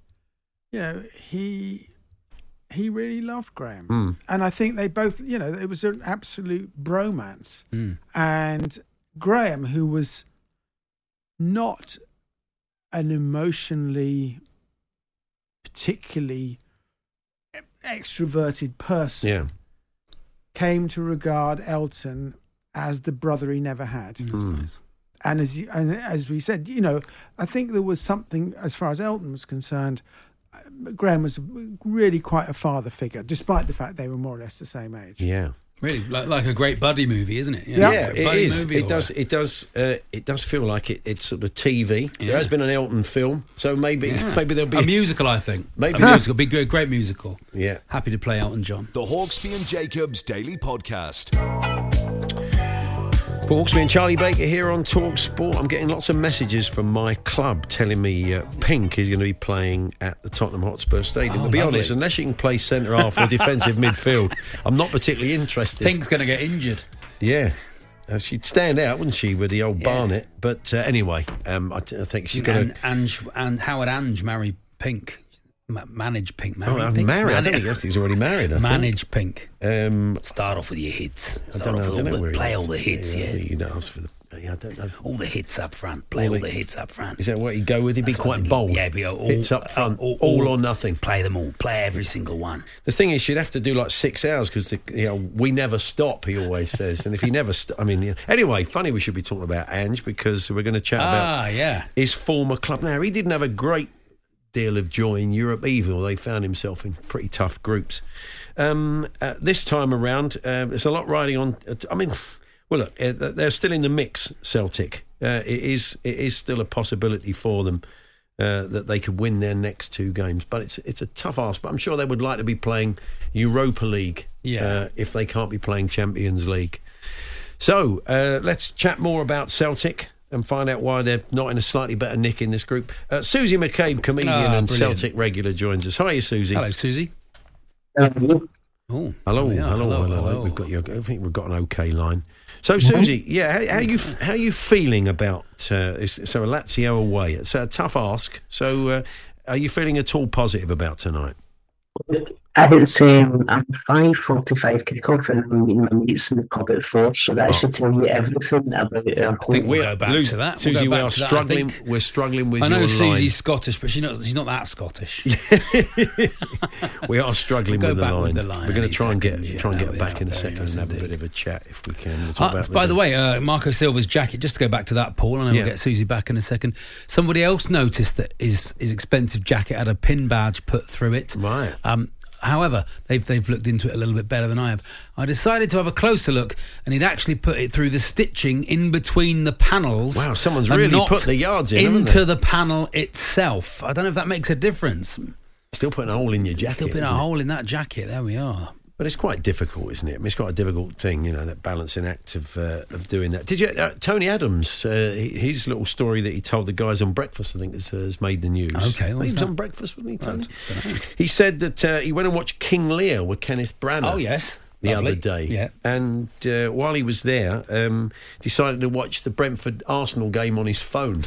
he really loved Graham, and I think they both. It was an absolute bromance. And Graham, who was not an emotionally, particularly extroverted person came to regard Elton as the brother he never had. That's nice. And as we said, I think there was something, as far as Elton was concerned, Graham was really quite a father figure, despite the fact they were more or less the same age. Yeah. Really, like a great buddy movie, isn't it? Yeah, it is. It does feel like it's sort of TV. Yeah. There has been an Elton film, so maybe there'll be a musical. I think maybe a musical, be a great musical. Yeah, happy to play Elton John. The Hawksbee and Jacobs Daily Podcast. Paul Hawksbee and Charlie Baker here on Talk Sport. I'm getting lots of messages from my club telling me Pink is going to be playing at the Tottenham Hotspur Stadium. To be honest, unless you can play centre half or defensive midfield, I'm not particularly interested. Pink's going to get injured. Yeah. She'd stand out, wouldn't she, with the old Barnet? But anyway, I think she's going to... And how would Ange marry Pink? Manage Pink. Married. I don't think he's already married. Manage Pink. Start off with your hits. Play all the hits. Yeah. You know, for the. I don't know. All the hits up front. Play all the hits up front. Is that what he'd go with? He'd be quite bold. Yeah, be all hits up front. All or nothing. Play them all. Play every single one. The thing is, she'd have to do like 6 hours because we never stop. He always says, and if he never, anyway, funny we should be talking about Ange because we're going to chat about his former club. Now he didn't have a great deal of joy in Europe either. They found himself in pretty tough groups. This time around, there's a lot riding on. Well, look, they're still in the mix. Celtic. It is still a possibility for them that they could win their next 2 games, but it's a tough ask. But I'm sure they would like to be playing Europa League if they can't be playing Champions League. So let's chat more about Celtic and find out why they're not in a slightly better nick in this group. Susie McCabe, comedian and brilliant. Celtic regular, joins us. Hiya, Susie. Hello, Susie. Hello. We've got you. I think we've got an okay line. So, Susie, how are you feeling about so Lazio away? It's a tough ask. So, are you feeling at all positive about tonight? It's I'm 5:45 kickoff and I'm meeting my mates in the pub at 4, so that should tell you everything about it. I think we'll go back to that. Susie, we are struggling. We're struggling with. I know your Susie's line. Scottish, but she's not that Scottish. We are struggling with the line. We're going to try and get back in a second and have a bit of a chat if we can. By the way, Marco Silva's jacket. Just to go back to that, Paul, and then we'll get Susie back in a second. Somebody else noticed that his expensive jacket had a pin badge put through it. Right. However, they've looked into it a little bit better than I have. I decided to have a closer look, and he'd actually put it through the stitching in between the panels. Wow, someone's really put the yards in, into the panel itself. I don't know if that makes a difference. Still putting a hole in your jacket. Still putting a hole in that jacket. There we are. But it's quite difficult, isn't it? I mean, it's quite a difficult thing, that balancing act of doing that. Did you, Tony Adams, his little story that he told the guys on Breakfast, I think, has made the news. Okay, he was on Breakfast, wasn't he, Tony? He said that he went and watched King Lear with Kenneth Branagh. Oh, yes. The other day. And while he was there, decided to watch the Brentford Arsenal game on his phone.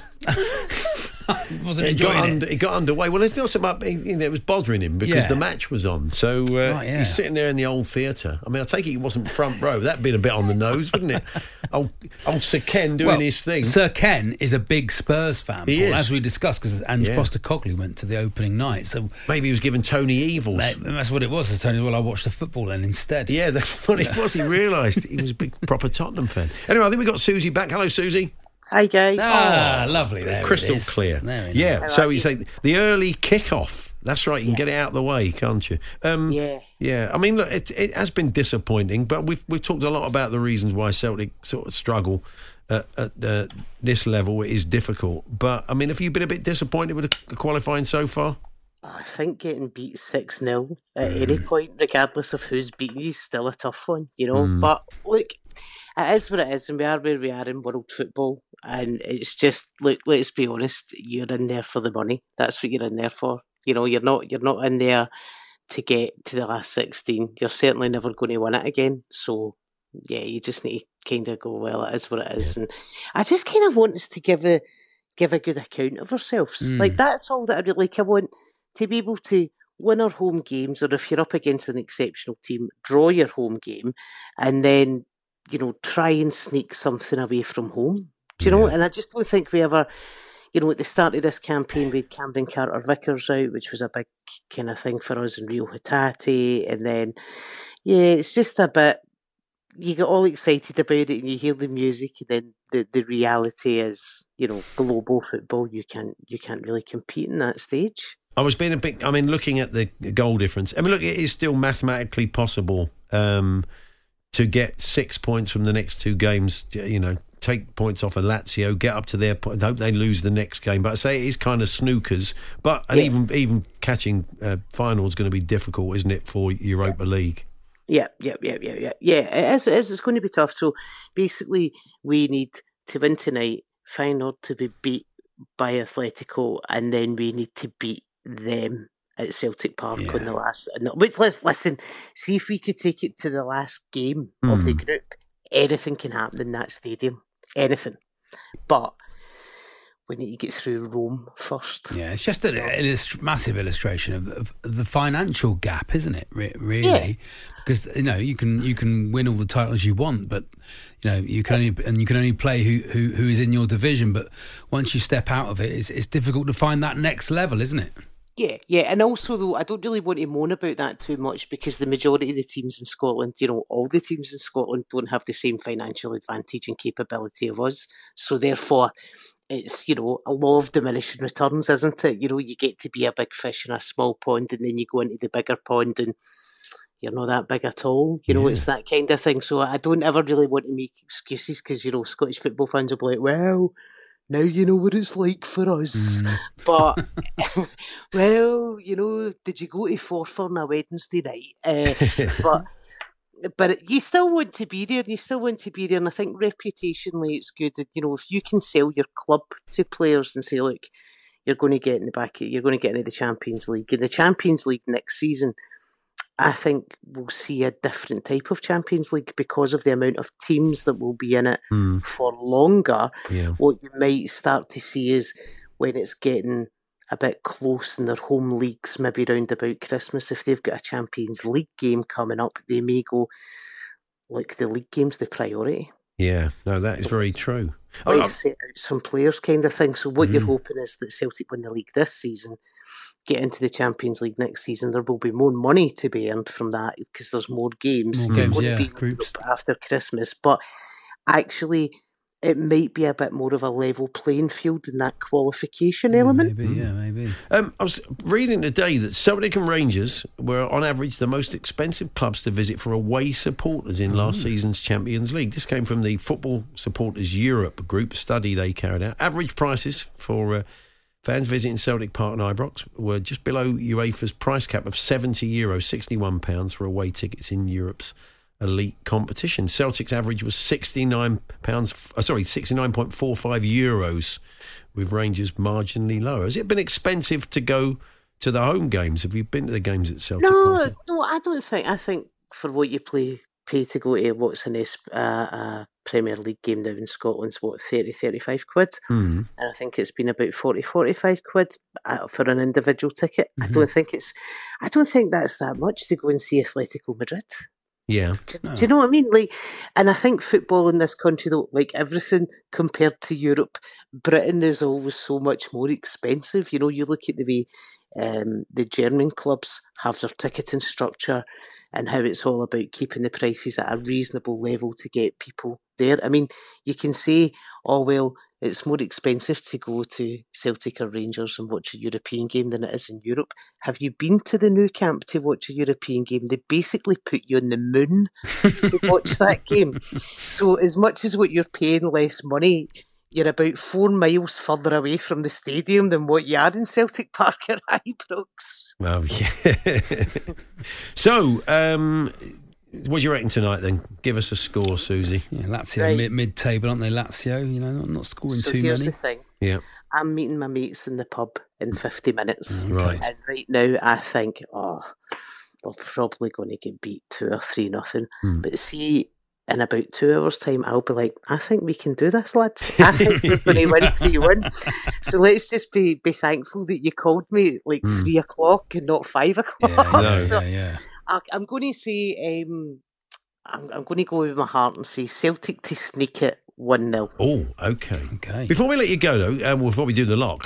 Wasn't enjoying it. It got underway. Well, it's not so much, it was bothering him because the match was on. So he's sitting there in the old theatre. I mean, I take it he wasn't front row. That'd been a bit on the nose, wouldn't it? Old Sir Ken doing his thing. Sir Ken is a big Spurs fan, Paul, as we discussed, because Ange Postecoglou went to the opening night. So maybe he was giving Tony evils. That's what it was. Tony, I watched the football then instead. Yeah, that's what it was. He realised he was a big proper Tottenham fan. Anyway, I think we got Susie back. Hello, Susie. Hi, guys. Lovely. There crystal clear. So you say the early kick-off. That's right. You can get it out of the way, can't you? Yeah. I mean, look, it has been disappointing, but we've talked a lot about the reasons why Celtic sort of struggle at this level. It is difficult, but I mean, have you been a bit disappointed with the qualifying so far? I think getting beat 6-0 at any point, regardless of who's beaten you, is still a tough one, But look, it is what it is, and we are where we are in world football. And it's just, look, let's be honest, you're in there for the money. That's what you're in there for. You're not in there to get to the last 16. You're certainly never going to win it again. So, yeah, you just need to kind of go, well, it is what it is. And I just kind of want us to give a good account of ourselves. Like, that's all that I really like. I want to be able to win our home games, or if you're up against an exceptional team, draw your home game, and then, try and sneak something away from home. Do you know? And I just don't think we ever at the start of this campaign, we had Cameron Carter-Vickers out, which was a big kind of thing for us, and Rio Hatate, and then, it's just a bit, you get all excited about it and you hear the music, and then the reality is, global football, you can't really compete in that stage. I was being looking at the goal difference. Look, it is still mathematically possible to get 6 points from the next two games, take points off of Lazio, get up to their point, hope they lose the next game. But I say it is kind of snookers. Even catching final is going to be difficult, isn't it, for Europa League? Yeah. It is. It's going to be tough. So basically, we need to win tonight, Feyenoord to be beat by Atletico, and then we need to beat them at Celtic Park on the last. Which, listen, see if we could take it to the last game of the group. Anything can happen in that stadium. Anything. But we need to get through Rome first. Yeah, it's just a massive illustration of the financial gap, isn't it? Really, yeah. Because you can win all the titles you want, but you can only play who is in your division. But once you step out of it, it's difficult to find that next level, isn't it? Yeah, and also though, I don't really want to moan about that too much, because the majority of the teams in Scotland, all the teams in Scotland don't have the same financial advantage and capability of us. So therefore, it's, a law of diminishing returns, isn't it? You get to be a big fish in a small pond, and then you go into the bigger pond and you're not that big at all. It's that kind of thing. So I don't ever really want to make excuses, because, Scottish football fans will be like, well, now you know what it's like for us. But, well, did you go to Forfar on a Wednesday night? But you still want to be there, and and I think reputationally it's good that, if you can sell your club to players and say, look, you're going to get into the Champions League. In the Champions League next season, I think we'll see a different type of Champions League because of the amount of teams that will be in it for longer. Yeah. What you might start to see is when it's getting a bit close in their home leagues, maybe round about Christmas, if they've got a Champions League game coming up, they may go, look, the league game's the priority. Yeah, no, that is very true. Set out some players kind of thing. So what you're hoping is that Celtic win the league this season, get into the Champions League next season. There will be more money to be earned from that because there's more games. Groups after Christmas. But actually, it might be a bit more of a level playing field in that qualification element. Maybe. I was reading today that Celtic and Rangers were, on average, the most expensive clubs to visit for away supporters in last season's Champions League. This came from the Football Supporters Europe group study they carried out. Average prices for fans visiting Celtic Park and Ibrox were just below UEFA's price cap of €70, £61 for away tickets in Europe's elite competition. Celtic's average was €69.45, with Rangers marginally lower. Has it been expensive to go to the home games? Have you been to the games at Celtic Park? No, I don't think. I think for what you pay to go to what's in this Premier League game now in Scotland's 30-35 quid, and I think it's been about 40-45 quid for an individual ticket. I don't think that's that much to go and see Atletico Madrid. Yeah. Do you know what I mean? And I think football in this country, though, like everything compared to Europe, Britain is always so much more expensive. You look at the way the German clubs have their ticketing structure and how it's all about keeping the prices at a reasonable level to get people there. I mean, you can say, oh, well, it's more expensive to go to Celtic or Rangers and watch a European game than it is in Europe. Have you been to the Nou Camp to watch a European game? They basically put you on the moon to watch that game. So as much as what you're paying less money, you're about 4 miles further away from the stadium than what you are in Celtic Park or Ibrox. Well, yeah. So, what do you reckon tonight then? Give us a score, Susie. Yeah, Lazio mid-table, aren't they? Lazio, not scoring too many. Here's the thing. Yeah. I'm meeting my mates in the pub in 50 minutes. Right. And right now I think, we're probably going to get beat 2 or 3-0. But see, in about 2 hours' time, I'll be like, I think we can do this, lads. I think we're going to win 3-1. So let's just be thankful that you called me at 3 o'clock and not 5 o'clock. Yeah. I'm going to say, I'm going to go with my heart and say Celtic to sneak it 1-0. Oh, okay. Before we let you go, though, before we do the lock,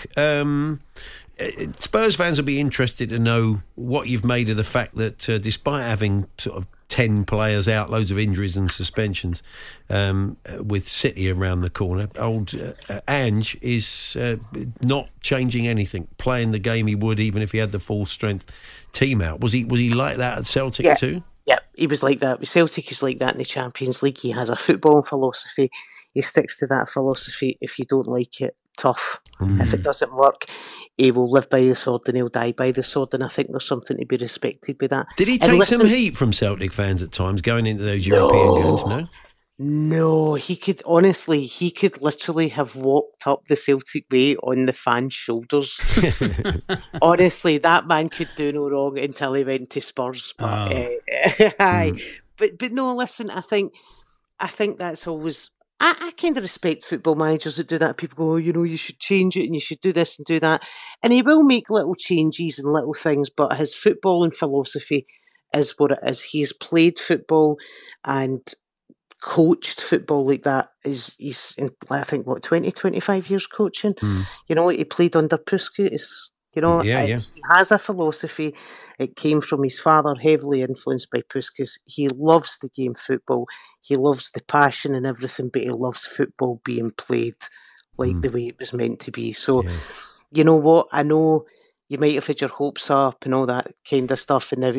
Spurs fans will be interested to know what you've made of the fact that despite having sort of 10 players out, loads of injuries and suspensions, with City around the corner, old Ange is not changing anything, playing the game he would even if he had the full strength team out. Was he like that at Celtic too? Yeah, he was like that. With Celtic, he's like that in the Champions League. He has a football philosophy. He sticks to that philosophy. If you don't like it, tough. If it doesn't work, he will live by the sword and he'll die by the sword. And I think there's something to be respected with that. Did he take some heat from Celtic fans at times going into those European games? No? No, he could literally have walked up the Celtic way on the fans' shoulders. Honestly, that man could do no wrong until he went to Spurs. But, but no, listen, I think that's always... I kind of respect football managers that do that. People go, you should change it and you should do this and do that. And he will make little changes and little things, but his footballing philosophy is what it is. He's played football and coached football like that. He's in, I think, 20, 25 years coaching. He played under Puskas. He has a philosophy. It came from his father, heavily influenced by Puskas. He loves the game football. He loves the passion and everything, but he loves football being played like the way it was meant to be. So, you know what? I know you might have had your hopes up and all that kind of stuff, and now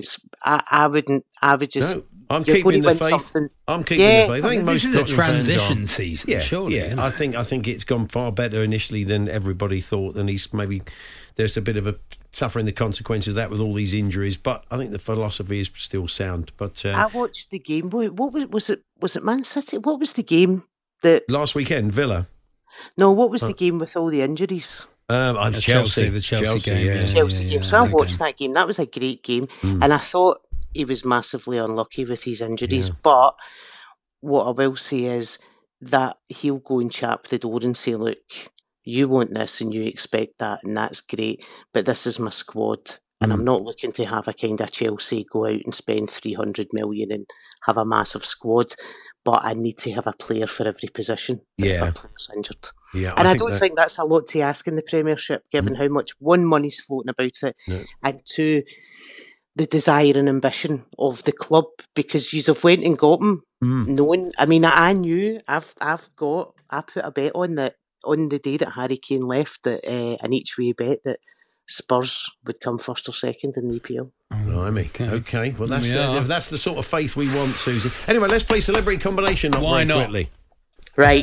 I would just... No. I'm keeping the faith. I'm keeping the faith. I think this is a transition season, surely. Yeah, I think it's gone far better initially than everybody thought, and there's a bit of a suffering the consequences of that with all these injuries. But I think the philosophy is still sound. But I watched the game. What was it? Was it Man City? What was the game that last weekend? Villa. No, what was the game with all the injuries? Chelsea. The Chelsea game. Chelsea game. So I watched that game. That was a great game, and I thought he was massively unlucky with his injuries. But what I will say is that he'll go and chap the door and say, look, you want this and you expect that, and that's great, but this is my squad, and I'm not looking to have a kind of Chelsea go out and spend 300 million and have a massive squad, but I need to have a player for every position if a player's injured. Yeah, and I don't think that's a lot to ask in the Premiership, given how much, one, money's floating about it, and two, the desire and ambition of the club, because you have went and got him knowing. I mean, I knew I put a bet on that on the day that Harry Kane left, that an each way bet that Spurs would come first or second in the EPL. Blimey. Okay. Well, that's the sort of faith we want, Susie. Anyway, let's play Celebrity Combination. Why not? Quickly. Right.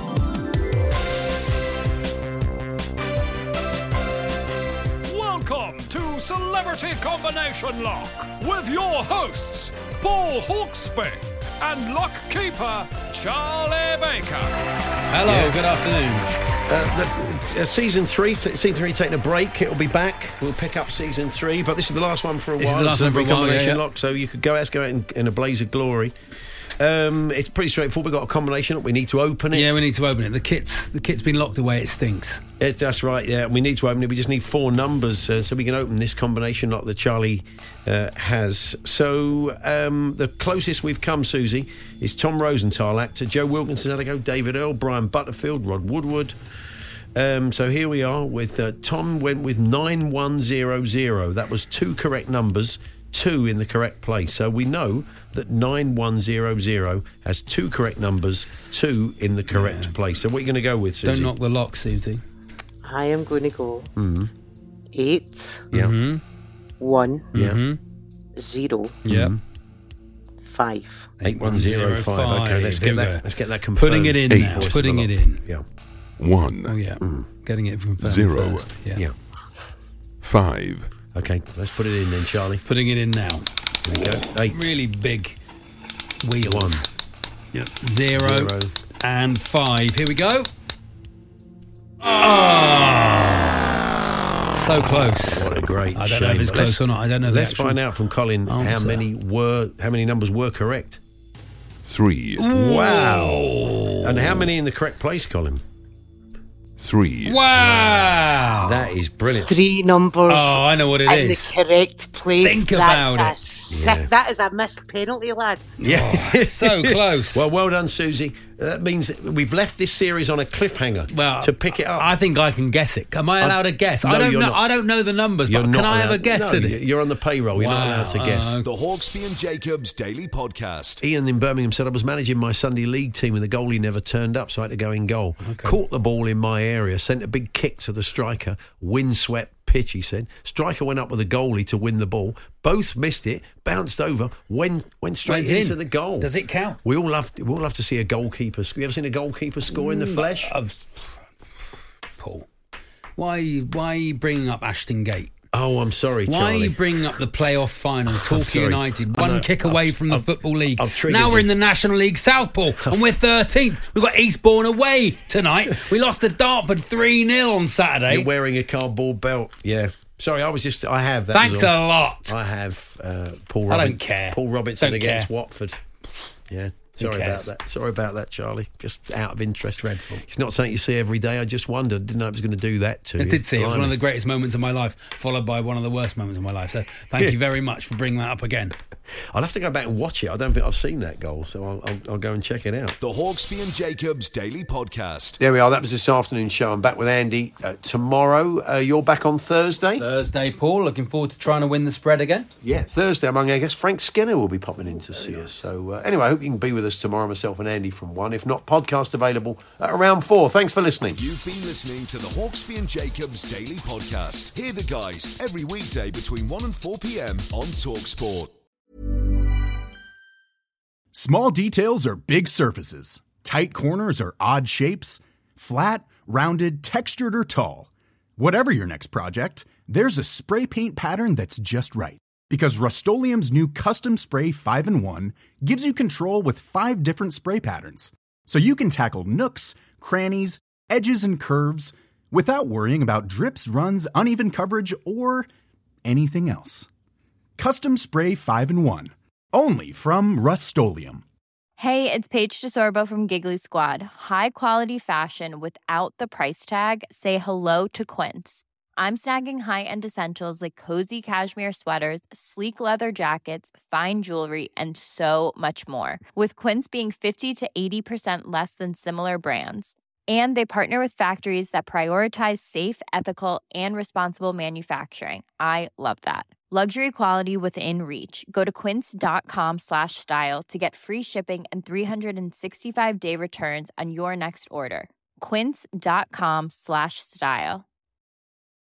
Welcome to Celebrity Combination Lock with your hosts, Paul Hawksby and lock keeper Charlie Baker. Hello, good afternoon. Season 3 taking a break. It'll be back. We'll pick up season 3, but this is the last one for a while. This is the last one for a while, combination lock, so you could go out in a blaze of glory. It's pretty straightforward. We've got a combination lock. We need to open it. Yeah, we need to open it. The kit's been locked away. It stinks. That's right. Yeah, we need to open it. We just need 4 numbers so we can open this combination lock that Charlie has. So the closest we've come, Susie, is Tom Rosenthal, actor. Joe Wilkinson had a go. David Earl, Brian Butterfield, Rod Woodward. So here we are with Tom went with 9100. That was 2 correct numbers, 2 in the correct place. So we know that 9100 has 2 correct numbers, 2 in the correct place. So what are you going to go with, Susie? Don't knock the lock, Susie. I am going to go 8 Yeah. 1 Yeah. 0 Yeah. 5 8105. Okay, let's get that confirmed. Putting it in now. Putting it in. Yeah. 1 Oh yeah. Getting it confirmed 0 first. Yeah. 5. Okay, let's put it in then, Charlie. Putting it in now. Here we go. 8. Really big wheels. 1. Yep. 0 and 5. Here we go. So close. What a great I don't know if it's close or not. I don't know. Let's find out from Colin how many numbers were correct. 3. Wow. And how many in the correct place, Colin? 3. Wow. That is brilliant. 3 numbers. Oh, I know what it in is. the correct place. Think about it. That is a missed penalty, lads. Yeah. So close. Well done, Susie. That means we've left this series on a cliffhanger to pick it up. I think I can guess it. Am I allowed to guess? No, I don't you're know. not. I don't know the numbers, but can I have a guess at it? You're on the payroll. You're not allowed to guess. The Hawksby and Jacobs Daily Podcast. Ian in Birmingham said, I was managing my Sunday league team and the goalie never turned up, so I had to go in goal. Caught the ball in my area, sent a big kick to the striker, windswept pitch, he said. Striker went up with the goalie to win the ball. Both missed it, bounced over, went straight into the goal. Does it count? We all love to see a goalkeeper. You ever seen a goalkeeper score in the flesh? Paul, why are you bringing up Ashton Gate? Oh, I'm sorry, Charlie. Why are you bringing up the playoff final, Torquay United, one kick away from the Football League? Now we're in the National League South, Paul, and we're 13th. We've got Eastbourne away tonight. We lost to Dartford 3-0 on Saturday. You're wearing a cardboard belt. Yeah. Sorry, I have. Thanks a lot. I have Paul I don't care. Paul Robertson Don't against care. Watford. Yeah. Sorry about that, Charlie. Just out of interest. Dreadful. It's not something you see every day. I just wondered. Didn't know it was going to do that to you. I did see it. It was one of the greatest moments of my life, followed by one of the worst moments of my life. So thank you very much for bringing that up again. I'll have to go back and watch it. I don't think I've seen that goal, so I'll go and check it out. The Hawksby and Jacobs Daily Podcast. There we are. That was this afternoon's show. I'm back with Andy tomorrow. You're back on Thursday? Thursday, Paul. Looking forward to trying to win the spread again. Yeah, Thursday, among our guests, Frank Skinner will be popping in to see us. So anyway, I hope you can be with us tomorrow, myself and Andy from 1. If not, podcast available at around 4. Thanks for listening. You've been listening to the Hawksby and Jacobs Daily Podcast. Hear the guys every weekday between 1 and 4 p.m. on TalkSport. Small details are big surfaces. Tight corners are odd shapes. Flat, rounded, textured, or tall. Whatever your next project, there's a spray paint pattern that's just right. Because Rust-Oleum's new Custom Spray 5-in-1 gives you control with 5 different spray patterns. So you can tackle nooks, crannies, edges, and curves without worrying about drips, runs, uneven coverage, or anything else. Custom Spray 5-in-1. Only from Rust-Oleum. Hey, it's Paige DeSorbo from Giggly Squad. High quality fashion without the price tag. Say hello to Quince. I'm snagging high-end essentials like cozy cashmere sweaters, sleek leather jackets, fine jewelry, and so much more. With Quince being 50 to 80% less than similar brands. And they partner with factories that prioritize safe, ethical, and responsible manufacturing. I love that. Luxury quality within reach. Go to quince.com/style to get free shipping and 365-day returns on your next order. Quince.com/style.